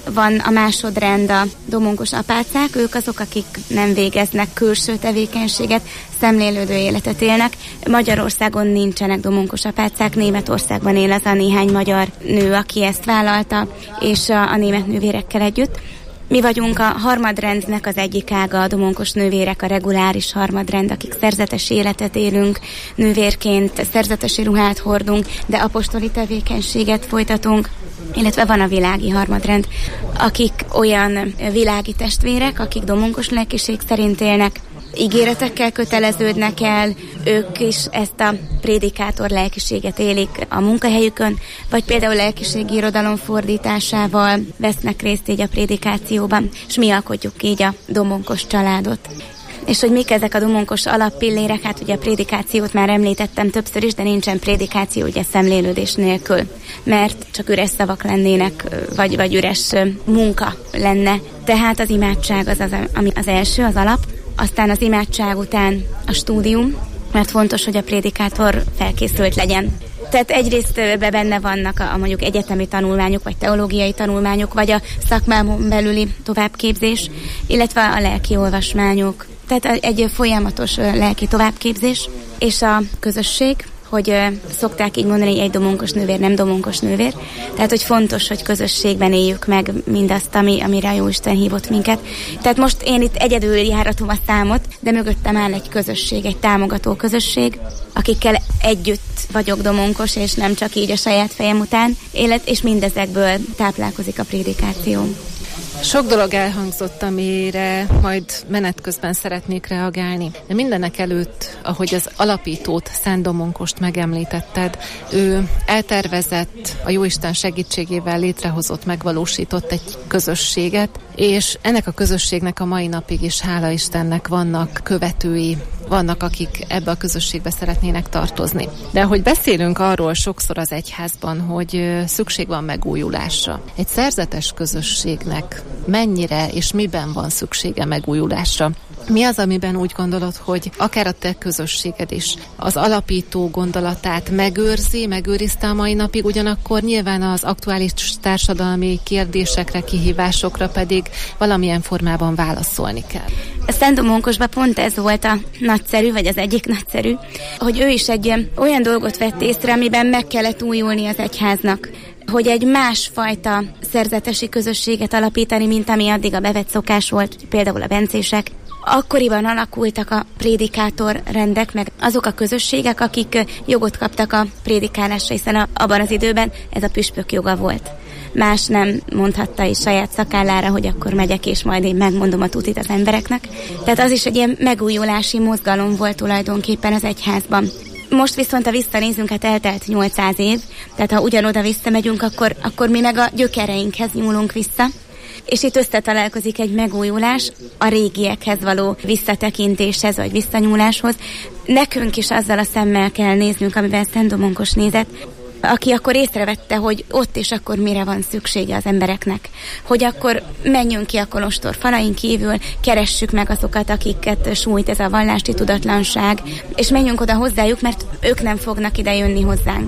Van a másodrend a domonkos apácák, ők azok, akik nem végeznek külső tevékenységet, szemlélődő életet élnek. Magyarországon nincsenek domonkos apácák, Németországban él az a néhány magyar nő, aki ezt vállalta, és a német nővérekkel együtt. Mi vagyunk a harmadrendnek az egyik ága, a domonkos nővérek, a reguláris harmadrend, akik szerzetes életet élünk, nővérként szerzetesi ruhát hordunk, de apostoli tevékenységet folytatunk, illetve van a világi harmadrend, akik olyan világi testvérek, akik domonkos lelkiség szerint élnek, ígéretekkel köteleződnek el, ők is ezt a prédikátor lelkiséget élik a munkahelyükön, vagy például lelkiségi irodalom fordításával vesznek részt így a prédikációban, és mi alkotjuk így a domonkos családot. És hogy mik ezek a domonkos alappillérek, hát ugye a prédikációt már említettem többször is, de nincsen prédikáció ugye szemlélődés nélkül, mert csak üres szavak lennének, vagy üres munka lenne. Tehát az imádság ami az első, az alap, aztán az imádság után a stúdium, mert fontos, hogy a prédikátor felkészült legyen. Tehát egyrészt benne vannak a mondjuk egyetemi tanulmányok, vagy teológiai tanulmányok, vagy a szakmámon belüli továbbképzés, illetve a lelki olvasmányok. Tehát egy folyamatos lelki továbbképzés, és a közösség, hogy szokták így mondani, hogy egy domonkos nővér, nem domonkos nővér. Tehát, hogy fontos, hogy közösségben éljük meg mindazt, amire a Jóisten hívott minket. Tehát most én itt egyedül járatom a számot, de mögöttem áll egy közösség, egy támogató közösség, akikkel együtt vagyok domonkos, és nem csak így a saját fejem után élet, és mindezekből táplálkozik a prédikáció. Sok dolog elhangzott, amire majd menet közben szeretnék reagálni. De mindenek előtt, ahogy az alapítót, Szent Domonkost megemlítetted, ő eltervezett, a Jóisten segítségével létrehozott, megvalósított egy közösséget, és ennek a közösségnek a mai napig is, hála Istennek, vannak követői, vannak, akik ebbe a közösségbe szeretnének tartozni. De ahogy beszélünk arról sokszor az egyházban, hogy szükség van megújulásra. Egy szerzetes közösségnek mennyire és miben van szüksége megújulásra? Mi az, amiben úgy gondolod, hogy akár a te közösséged is az alapító gondolatát megőrizte a mai napig, ugyanakkor nyilván az aktuális társadalmi kérdésekre, kihívásokra pedig valamilyen formában válaszolni kell. A Szent Domonkosban pont ez volt a nagyszerű, vagy az egyik nagyszerű, hogy ő is egy olyan dolgot vett észre, amiben meg kellett újulni az egyháznak, hogy egy másfajta szerzetesi közösséget alapítani, mint ami addig a bevett szokás volt, például a bencések. Akkoriban alakultak a prédikátor rendek, meg azok a közösségek, akik jogot kaptak a prédikálásra, hiszen abban az időben ez a püspök joga volt. Más nem mondhatta is saját szakállára, hogy akkor megyek, és majd én megmondom a tutit az embereknek. Tehát az is egy ilyen megújulási mozgalom volt tulajdonképpen az egyházban. Most viszont, ha visszanézünk, hát eltelt 800 év, tehát ha ugyanoda visszamegyünk, akkor mi meg a gyökereinkhez nyúlunk vissza. És itt összetalálkozik egy megújulás a régiekhez való visszatekintéshez, vagy visszanyúláshoz. Nekünk is azzal a szemmel kell néznünk, amivel Szent Domonkos nézett, aki akkor észrevette, hogy ott és akkor mire van szüksége az embereknek. Hogy akkor menjünk ki a kolostor falain kívül, keressük meg azokat, akiket sújt ez a vallási tudatlanság, és menjünk oda hozzájuk, mert ők nem fognak ide jönni hozzánk.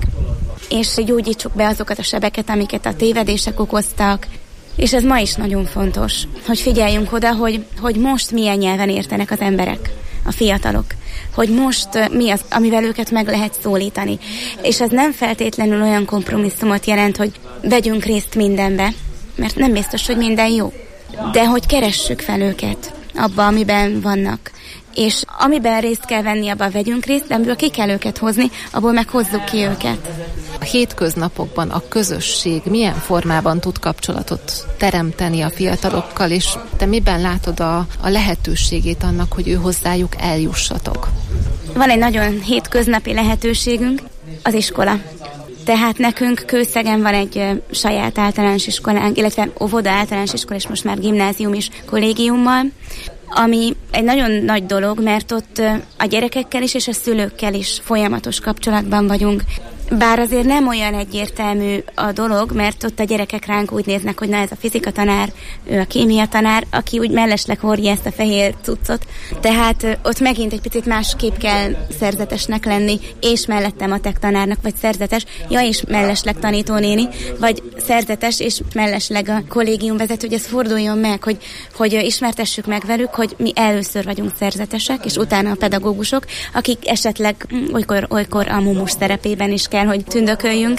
És gyógyítsuk be azokat a sebeket, amiket a tévedések okoztak. És ez ma is nagyon fontos, hogy figyeljünk oda, hogy most milyen nyelven értenek az emberek, a fiatalok. Hogy most mi az, amivel őket meg lehet szólítani. És ez nem feltétlenül olyan kompromisszumot jelent, hogy vegyünk részt mindenbe, mert nem biztos, hogy minden jó. De hogy keressük fel őket abba, amiben vannak. És amiben részt kell venni, abban vegyünk részt, de amiből ki kell őket hozni, abból meg hozzuk ki őket. A hétköznapokban a közösség milyen formában tud kapcsolatot teremteni a fiatalokkal, és te miben látod a lehetőségét annak, hogy ő hozzájuk eljussatok? Van egy nagyon hétköznapi lehetőségünk, az iskola. Tehát nekünk Kőszegen van egy saját általános iskolánk, illetve óvoda általános iskola, és most már gimnázium is kollégiummal, ami egy nagyon nagy dolog, mert ott a gyerekekkel is és a szülőkkel is folyamatos kapcsolatban vagyunk. Bár azért nem olyan egyértelmű a dolog, mert ott a gyerekek ránk úgy néznek, hogy na ez a fizika tanár, ő a kémia tanár, aki úgy mellesleg hordja ezt a fehér cuccot. Tehát ott megint egy picit másképp kell szerzetesnek lenni, és mellette matek tanárnak, vagy szerzetes, és mellesleg tanítónéni, vagy szerzetes, és mellesleg a kollégiumvezető, hogy ez forduljon meg, hogy ismertessük meg velük, hogy mi először vagyunk szerzetesek, és utána a pedagógusok, akik esetleg olykor a mumus szerepében is kell, hogy tündököljünk,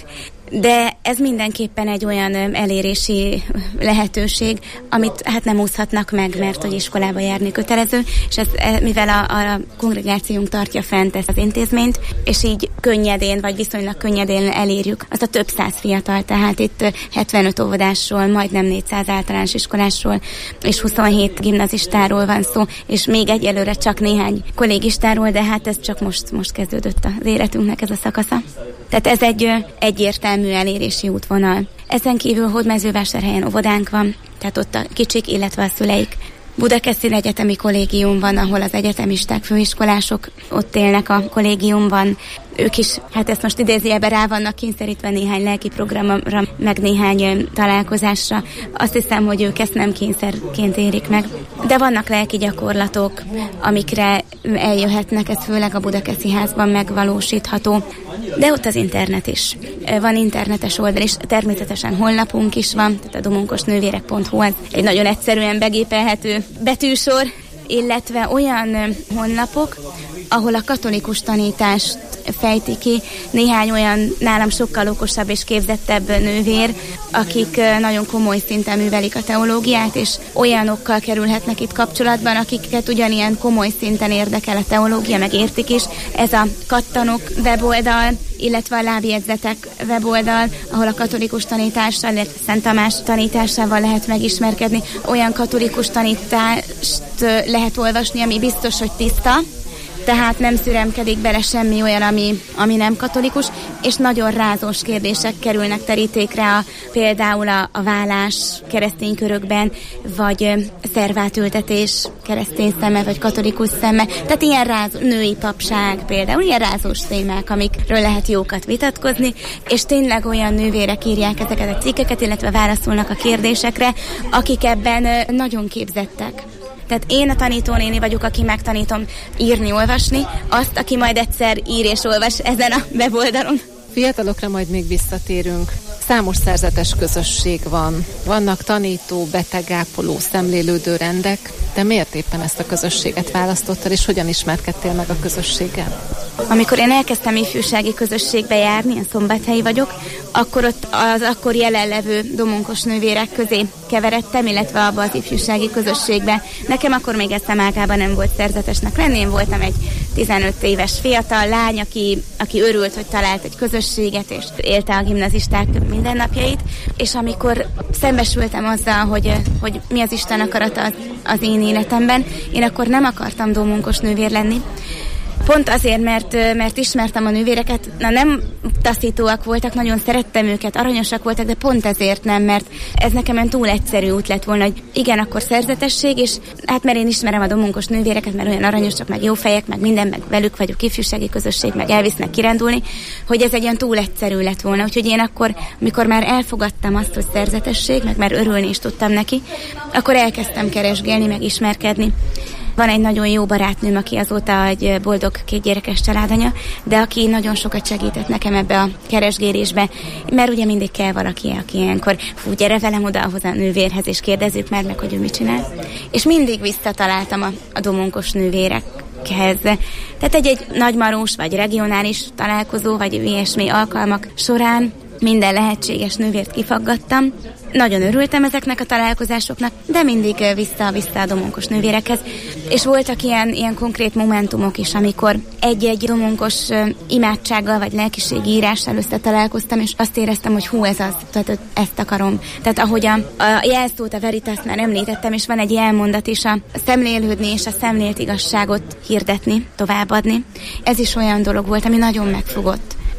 de ez mindenképpen egy olyan elérési lehetőség, amit hát nem úszhatnak meg, mert hogy iskolába járni kötelező, és ez, mivel a kongregációnk tartja fent ezt az intézményt, és így könnyedén, vagy viszonylag könnyedén elérjük azt a több száz fiatal, tehát itt 75 óvodásról, majdnem 400 általános iskolásról, és 27 gimnazistáról van szó, és még egyelőre csak néhány kollégistáról, de hát ez csak most kezdődött az életünknek ez a szakasza. Tehát ez egy egyértelmű elérési útvonal. Ezen kívül Hódmezővásárhelyen óvodánk van, tehát ott a kicsik, illetve a szüleik. Budakeszin egyetemi kollégium van, ahol az egyetemisták, főiskolások ott élnek a kollégiumban. Ők is, hát ezt most idézőjelben rá vannak kényszerítve néhány lelki programra, meg néhány találkozásra. Azt hiszem, hogy ők ezt nem kényszerként érik meg. De vannak lelki gyakorlatok, amikre eljöhetnek, ez főleg a Budakeszi házban megvalósítható. De ott az internet is. Van internetes oldal is, természetesen honlapunk is van, tehát a domonkosnővérek.hu az egy nagyon egyszerűen begépelhető betűsor, illetve olyan honlapok, ahol a katolikus tanítást fejti ki néhány olyan nálam sokkal okosabb és képzettebb nővér, akik nagyon komoly szinten művelik a teológiát, és olyanokkal kerülhetnek itt kapcsolatban, akiket ugyanilyen komoly szinten érdekel a teológia, meg értik is. Ez a Kattanok weboldal, illetve a Lábjegyzetek weboldal, ahol a katolikus tanítással, illetve Szent Tamás tanításával lehet megismerkedni. Olyan katolikus tanítást lehet olvasni, ami biztos, hogy tiszta, tehát nem szüremkedik bele semmi olyan, ami nem katolikus, és nagyon rázós kérdések kerülnek terítékre, például a vállás keresztény körökben, vagy szervátültetés keresztény szeme, vagy katolikus szeme. Tehát ilyen női papság például, ilyen rázós témák, amikről lehet jókat vitatkozni, és tényleg olyan nővérek írják ezeket a cikkeket, illetve válaszolnak a kérdésekre, akik ebben nagyon képzettek. Tehát én a tanítónéni vagyok, aki megtanítom írni, olvasni, azt, aki majd egyszer ír és olvas ezen a weboldalon. Fiatalokra majd még visszatérünk. Számos szerzetes közösség van. Vannak tanító, betegápoló, szemlélődő rendek, de miért éppen ezt a közösséget választottad, és hogyan ismerkedtél meg a közösséggel? Amikor én elkezdtem ifjúsági közösségbe járni, én szombathelyi vagyok, akkor ott az akkor jelenlevő domonkos nővérek közé keveredtem, illetve abba az ifjúsági közösségbe. Nekem akkor még eszem nem volt szerzetesnek lenni, én voltam egy 15 éves fiatal lány, aki örült, hogy talált egy közösséget, és élte a gimnazisták mindennapjait, és amikor szembesültem azzal, hogy mi az Isten akarata az én életemben, én akkor nem akartam domonkos nővér lenni. Pont azért, mert ismertem a nővéreket, nem taszítóak voltak, nagyon szerettem őket, aranyosak voltak, de pont ezért nem, mert ez nekem olyan túl egyszerű út lett volna, hogy igen, akkor szerzetesség, és hát mert én ismerem a domonkos nővéreket, mert olyan aranyosak, meg jó fejek, meg minden, meg velük vagyok ifjúsági közösség, meg elvisznek kirándulni, hogy ez egy olyan túl egyszerű lett volna. Úgyhogy én akkor, amikor már elfogadtam azt, hogy szerzetesség, meg már örülni is tudtam neki, akkor elkezdtem keresgélni, meg ismerkedni. Van egy nagyon jó barátnőm, aki azóta egy boldog 2 gyerekes családanya, de aki nagyon sokat segített nekem ebbe a keresgélésbe, mert ugye mindig kell valaki, aki ilyenkor, gyere velem oda ahhoz a nővérhez, és kérdezzük már meg, hogy ő mit csinál. És mindig visszataláltam a domonkos nővérekhez. Tehát egy nagymarós, vagy regionális találkozó, vagy ilyesmi alkalmak során minden lehetséges nővért kifaggattam. Nagyon örültem ezeknek a találkozásoknak, de mindig vissza a domonkos nővérekhez. És voltak ilyen konkrét momentumok is, amikor egy-egy domonkos imádsággal vagy lelkiségi írással összetalálkoztam, és azt éreztem, hogy ez az, tehát ezt akarom. Tehát ahogy a jelszót, a veritas már említettem, és van egy jelmondat is, a szemlélődni és a szemlélt igazságot hirdetni, továbbadni. Ez is olyan dolog volt, ami nagyon megfogott.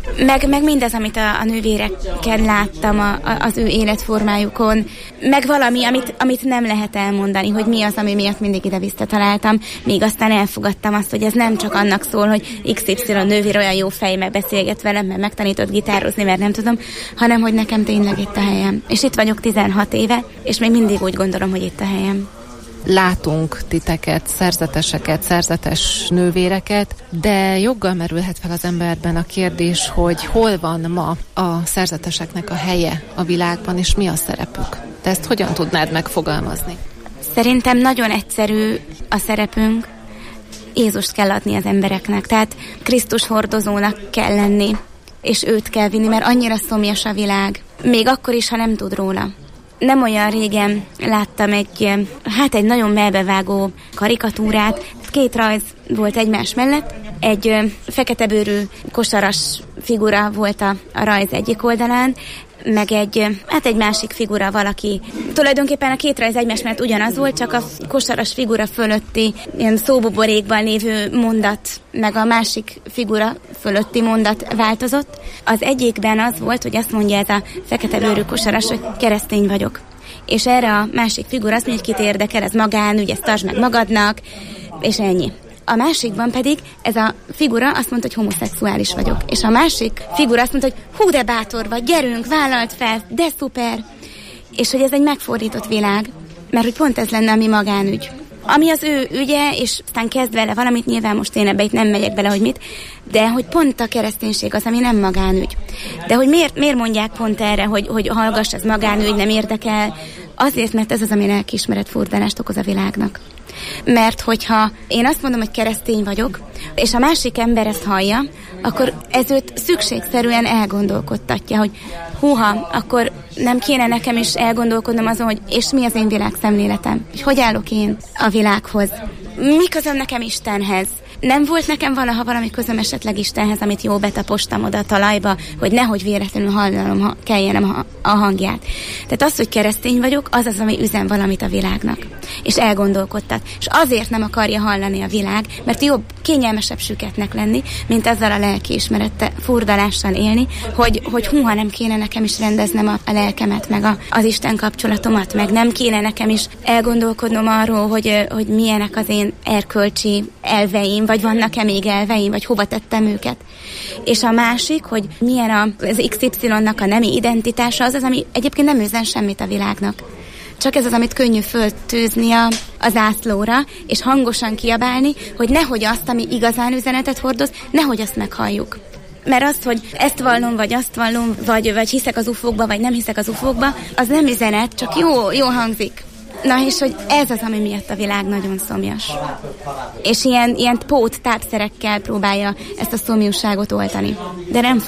Meg mindez, amit a nővéreken láttam az ő életformájukon, meg valami, amit nem lehet elmondani, hogy mi az, ami miatt mindig ide visszataláltam, míg aztán elfogadtam azt, hogy ez nem csak annak szól, hogy XY nővér olyan jó fej, meg beszélget velem, mert megtanított gitározni, mert nem tudom, hanem hogy nekem tényleg itt a helyem. És itt vagyok 16 éve, és még mindig úgy gondolom, hogy itt a helyem. Látunk titeket, szerzeteseket, szerzetes nővéreket, de joggal merülhet fel az emberben a kérdés, hogy hol van ma a szerzeteseknek a helye a világban, és mi a szerepük. Te ezt hogyan tudnád megfogalmazni? Szerintem nagyon egyszerű a szerepünk. Jézust kell adni az embereknek, tehát Krisztus hordozónak kell lenni, és őt kell vinni, mert annyira szomjas a világ. Még akkor is, ha nem tud róla. Nem olyan régen láttam egy nagyon mellbevágó karikatúrát. 2 rajz volt egymás mellett. Egy feketebőrű kosaras figura volt a rajz egyik oldalán, meg egy másik figura valaki. Tulajdonképpen a 2 rajz egymás mellett ugyanaz volt, csak a kosaras figura fölötti ilyen szóbuborékban lévő mondat, meg a másik figura fölötti mondat változott. Az egyikben az volt, hogy azt mondja ez a feketebőrű kosaras, hogy keresztény vagyok. És erre a másik figura azt mondja, hogy kit érdekel, ez magánügy, ezt tartsd meg magadnak, és ennyi. A másikban pedig ez a figura azt mondta, hogy homoszexuális vagyok. És a másik figura azt mondta, hogy hú, de bátor vagy, gyerünk, vállalt fel, de szuper. És hogy ez egy megfordított világ, mert hogy pont ez lenne a mi magánügy. Ami az ő ügye, és aztán kezd vele valamit, nyilván most én ebbe itt nem megyek bele, hogy mit, de hogy pont a kereszténység az, ami nem magánügy. De hogy miért mondják pont erre, hogy hallgass, ez magánügy, nem érdekel? Azért, mert ez az, ami lelkiismeret furdalást okoz a világnak. Mert hogyha én azt mondom, hogy keresztény vagyok, és a másik ember ezt hallja, akkor ez őt szükségszerűen elgondolkodtatja, hogy húha, akkor nem kéne nekem is elgondolkodnom azon, hogy és mi az én világszemléletem, hogy állok én a világhoz, mi közöm nekem Istenhez. Nem volt nekem valaha valami közöm esetleg Istenhez, amit jó betapostam oda a talajba, hogy nehogy véletlenül hallanom kelljenem a hangját. Tehát az, hogy keresztény vagyok, az az, ami üzen valamit a világnak. És elgondolkodtat. És azért nem akarja hallani a világ, mert jobb, kényelmesebb süketnek lenni, mint ezzel a lelkiismerete furdalással élni, hogy húha, nem kéne nekem is rendeznem a lelkemet, meg az Isten kapcsolatomat, meg nem kéne nekem is elgondolkodnom arról, hogy milyenek az én erkölcsi elveim, vagy vannak-e még elveim, vagy hova tettem őket. És a másik, hogy milyen az XY-nak a nemi identitása, az, ami egyébként nem üzen semmit a világnak. Csak ez az, amit könnyű föltűzni a zászlóra, és hangosan kiabálni, hogy nehogy azt, ami igazán üzenetet hordoz, nehogy azt meghalljuk. Mert az, hogy ezt vallom, vagy azt vallom, vagy hiszek az ufókba, vagy nem hiszek az ufókba, az nem üzenet, csak jó hangzik. Na és hogy ez az, ami miatt a világ nagyon szomjas. És ilyen tápszerekkel próbálja ezt a szomjúságot oltani. De nem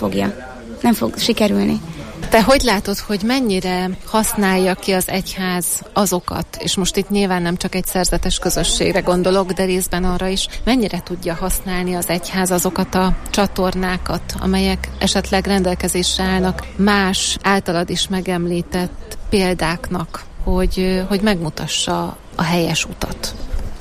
fog sikerülni. Te hogy látod, hogy mennyire használja ki az egyház azokat, és most itt nyilván nem csak egy szerzetes közösségre gondolok, de részben arra is, mennyire tudja használni az egyház azokat a csatornákat, amelyek esetleg rendelkezésre állnak más általad is megemlített példáknak, hogy megmutassa a helyes utat?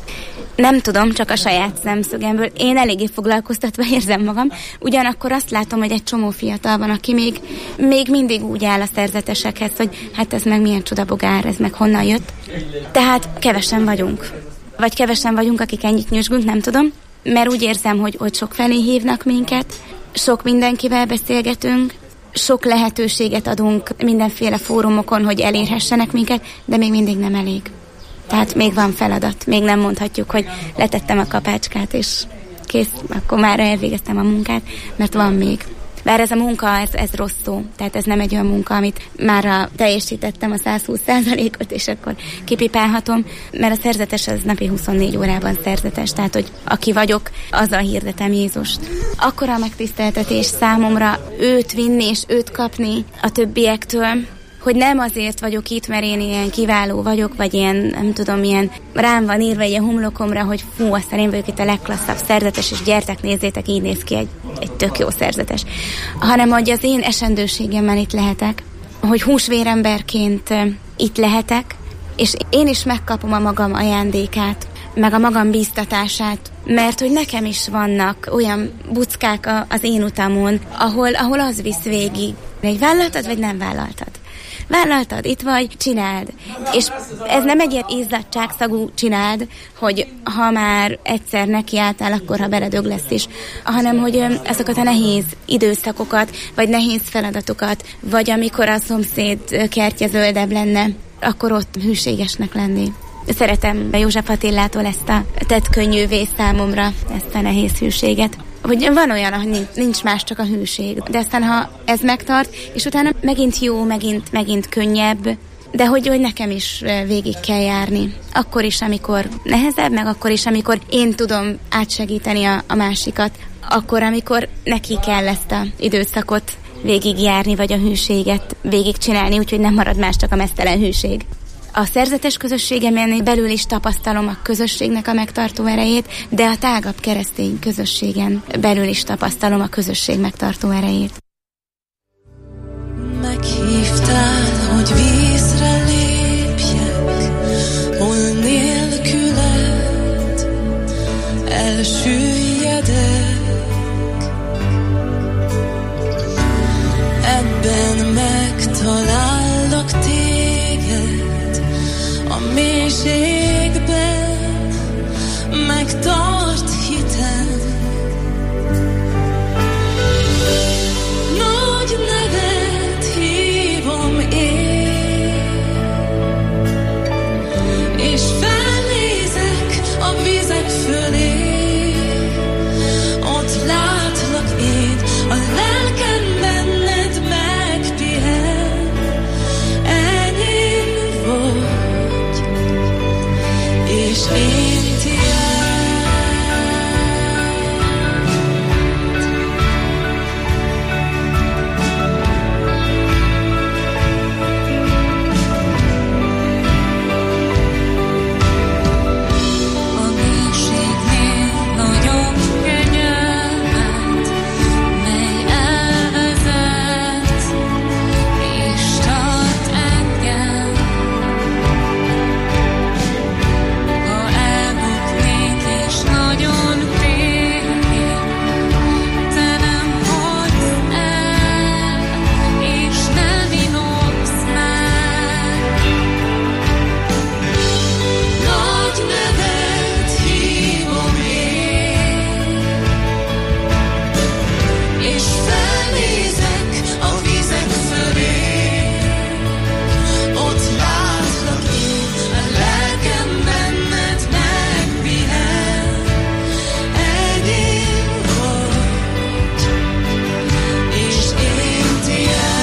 Nem tudom, csak a saját szemszögemből. Én eléggé foglalkoztatva érzem magam. Ugyanakkor azt látom, hogy egy csomó fiatal van, aki még mindig úgy áll a szerzetesekhez, hogy hát ez meg milyen csodabogár, ez meg honnan jött. Tehát kevesen vagyunk. Vagy kevesen vagyunk, akik ennyit nyüzsgünk, nem tudom. Mert úgy érzem, hogy sok felé hívnak minket, sok mindenkivel beszélgetünk, sok lehetőséget adunk mindenféle fórumokon, hogy elérhessenek minket, de még mindig nem elég. Tehát még van feladat, még nem mondhatjuk, hogy letettem a kapácskát, és kész, akkor már elvégeztem a munkát, mert van még. Bár ez a munka, ez rossz szó, tehát ez nem egy olyan munka, amit már teljesítettem a 120%-ot, és akkor kipipálhatom, mert a szerzetes az napi 24 órában szerzetes, tehát hogy aki vagyok, azzal hirdetem Jézust. Akkora a megtiszteltetés számomra őt vinni és őt kapni a többiektől, hogy nem azért vagyok itt, mert én ilyen kiváló vagyok, vagy ilyen, nem tudom, ilyen rám van írva egy homlokomra, hogy fú, aztán én vagyok itt a legklasszabb szerzetes, és gyertek, nézzétek, így néz ki egy tök jó szerzetes. Hanem, hogy az én esendőségemmel itt lehetek, hogy húsvéremberként itt lehetek, és én is megkapom a magam ajándékát, meg a magam bíztatását, mert hogy nekem is vannak olyan buckák az én utamon, ahol az visz végig. Egy vállaltad, vagy nem vállaltad? Vállaltad, itt vagy, csináld. És ez nem egy ilyen izzadságszagú csináld, hogy ha már egyszer nekiálltál, akkor ha beledög lesz is, hanem hogy ezeket a nehéz időszakokat, vagy nehéz feladatokat, vagy amikor a szomszéd kertje zöldebb lenne, akkor ott hűségesnek lenni. Szeretem József Attilától ezt a tett könnyűvé számomra, ezt a nehéz hűséget. Hogy van olyan, hogy nincs más, csak a hűség. De aztán, ha ez megtart, és utána megint jó, megint könnyebb, de hogy nekem is végig kell járni. Akkor is, amikor nehezebb, meg akkor is, amikor én tudom átsegíteni a másikat. Akkor, amikor neki kell ezt az időszakot végigjárni, vagy a hűséget végigcsinálni, úgyhogy nem marad más, csak a meztelen hűség. A szerzetes közösségemen belül is tapasztalom a közösségnek a megtartó erejét, de a tágabb keresztény közösségen belül is tapasztalom a közösség megtartó erejét. Meghívtál, hogy vízre lépjek, hol nélküled elsüllyedek. Ebben megtalállak téged, a mélységben megtart hitem. Nagy nevet hívom én, és felnézek a vizek fölé. Ott látlak én, a lelkem benned megpihen. Enyém vagy, és én tiéd. A mélységnél nagyon kegyelmet, mely elvezet, és tart engem. Ha elbuknék és nagyon félnék, te nem hagysz el, és nem inogsz meg. Nagy nevet hívom én, és felnézek a vizek fölé. Ott látlak én, a lelkem benned megpihen. Enyém vagy, és én tiéd.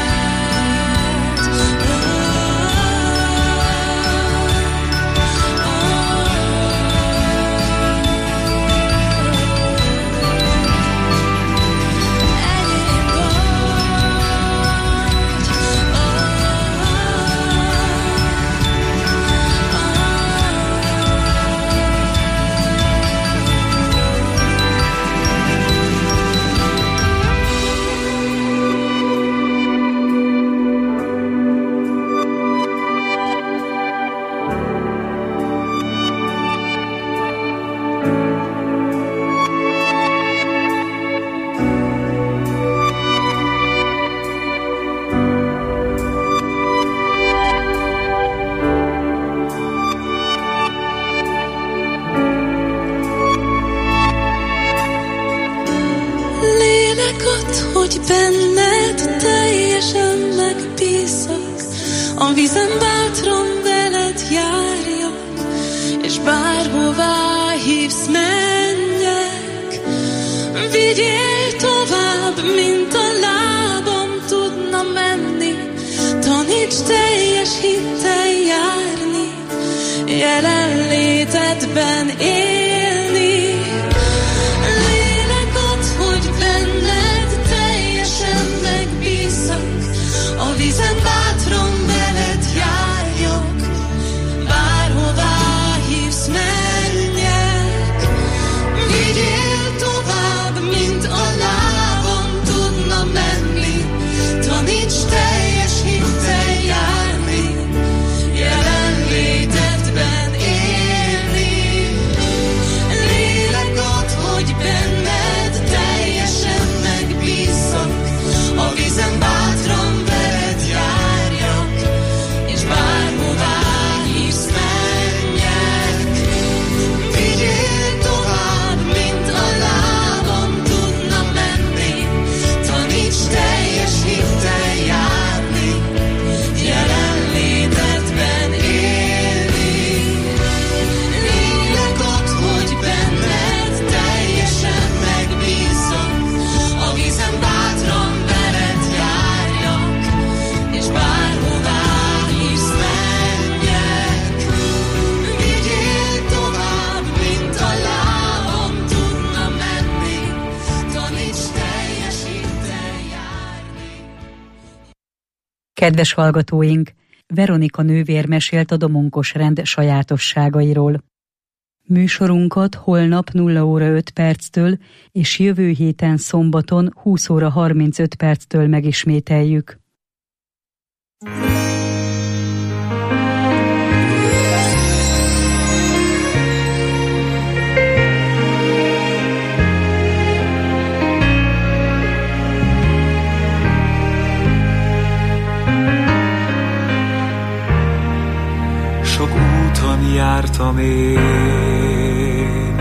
Lélek ad, hogy benned teljesen megbízzak, a vízen bátran veled járjak, és bárhová hívsz, menjek. Vigyél tovább, mint a lábam tudna menni, taníts teljes hittel járni, jelenlétedben élni. Lélek ad, hogy benned teljesen megbízzak, a vízen bátran veled járjak, bárhová hívsz, menjek. Vigyél tovább, mint a lábam tudna menni, taníts teljes hittel járni, jelenlétedben élni. Kedves hallgatóink, Veronika nővér mesélt a domonkos rend sajátosságairól. Műsorunkat holnap 0 óra 5 perctől és jövő héten szombaton 20 óra 35 perctől megismételjük. Sok úton jártam én,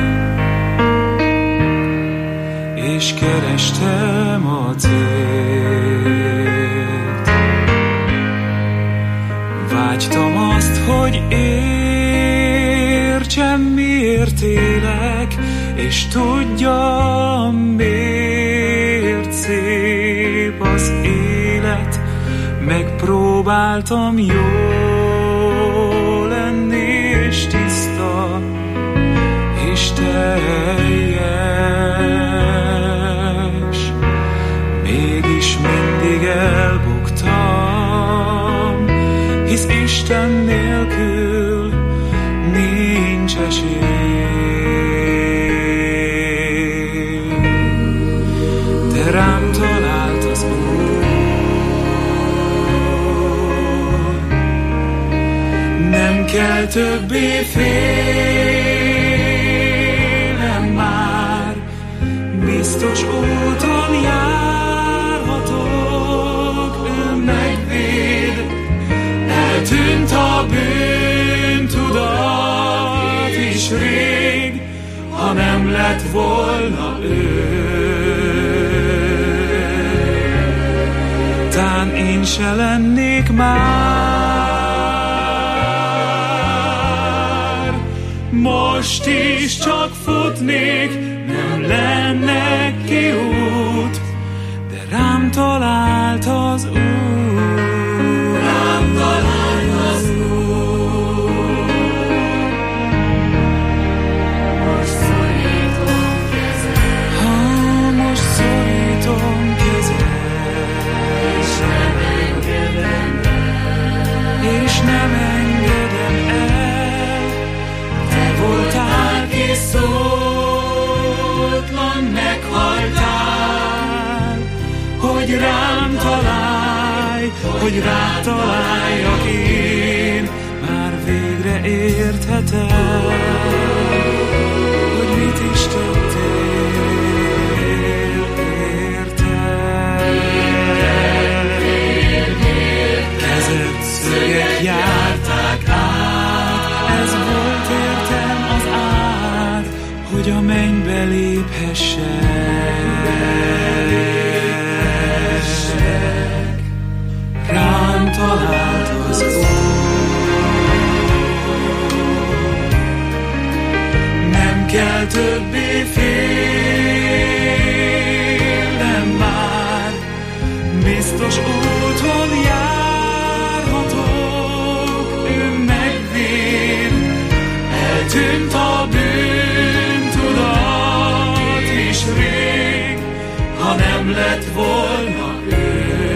és kerestem a célt. Vágytam azt, hogy értsem, miért élek, és tudjam, miért szép az élet. Megpróbáltam jól lenni, és tiszta, és teljes. Mégis mindig elbuktam, hisz Isten nélkül nincs esély. De rám talált az Úr, nem kell többé félnem már, biztos úton járhatok, ő megvéd. Eltűnt a bűntudat is rég, ha nem lett volna ő. Tán én se lennék már, most is csak futnék, nem lenne kiút, de rám talált az Úr. Rám talált az Úr. Most szorítom kezed, most szorítom kezed, és nem engedem el, és nem engedem el. Te voltál, ki szótlan meghaltál, hogy rám találj, hogy rám találjak én. Már végre érthetem, hogy mit is tettél, érted. Kezed szöget járták át, ez volt értem az át, hogy a mennybe léphessek. Rám talált az Úr, nem kell többé félnem már, biztos úton járhatok, ő megvéd. Eltűnt a bűntudat is rég, ha nem lett volna ő.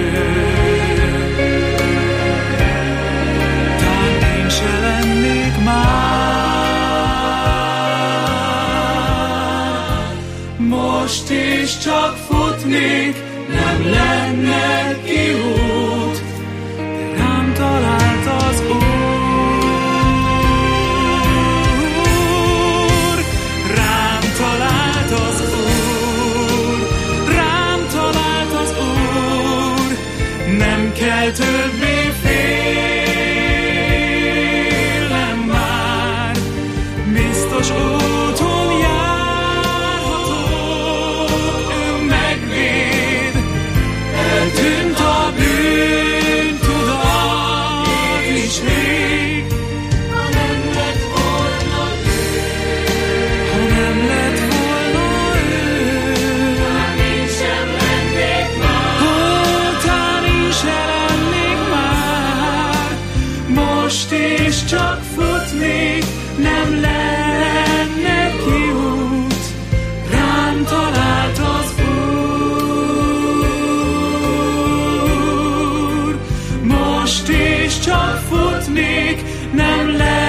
Tán én se lennék már, most is csak futnék, nem lenne kiút, de rám talált az Úr. Rám talált az Úr, rám talált az Úr, nem kell többé félnem már, biztos úton járhatok, ő megvéd. Eltűnt a bűntudat is rég, ha nem lett volna ő, ha nem lett volna ő. Tán én sem lennék már, tán én sem lennék már. nem lehet.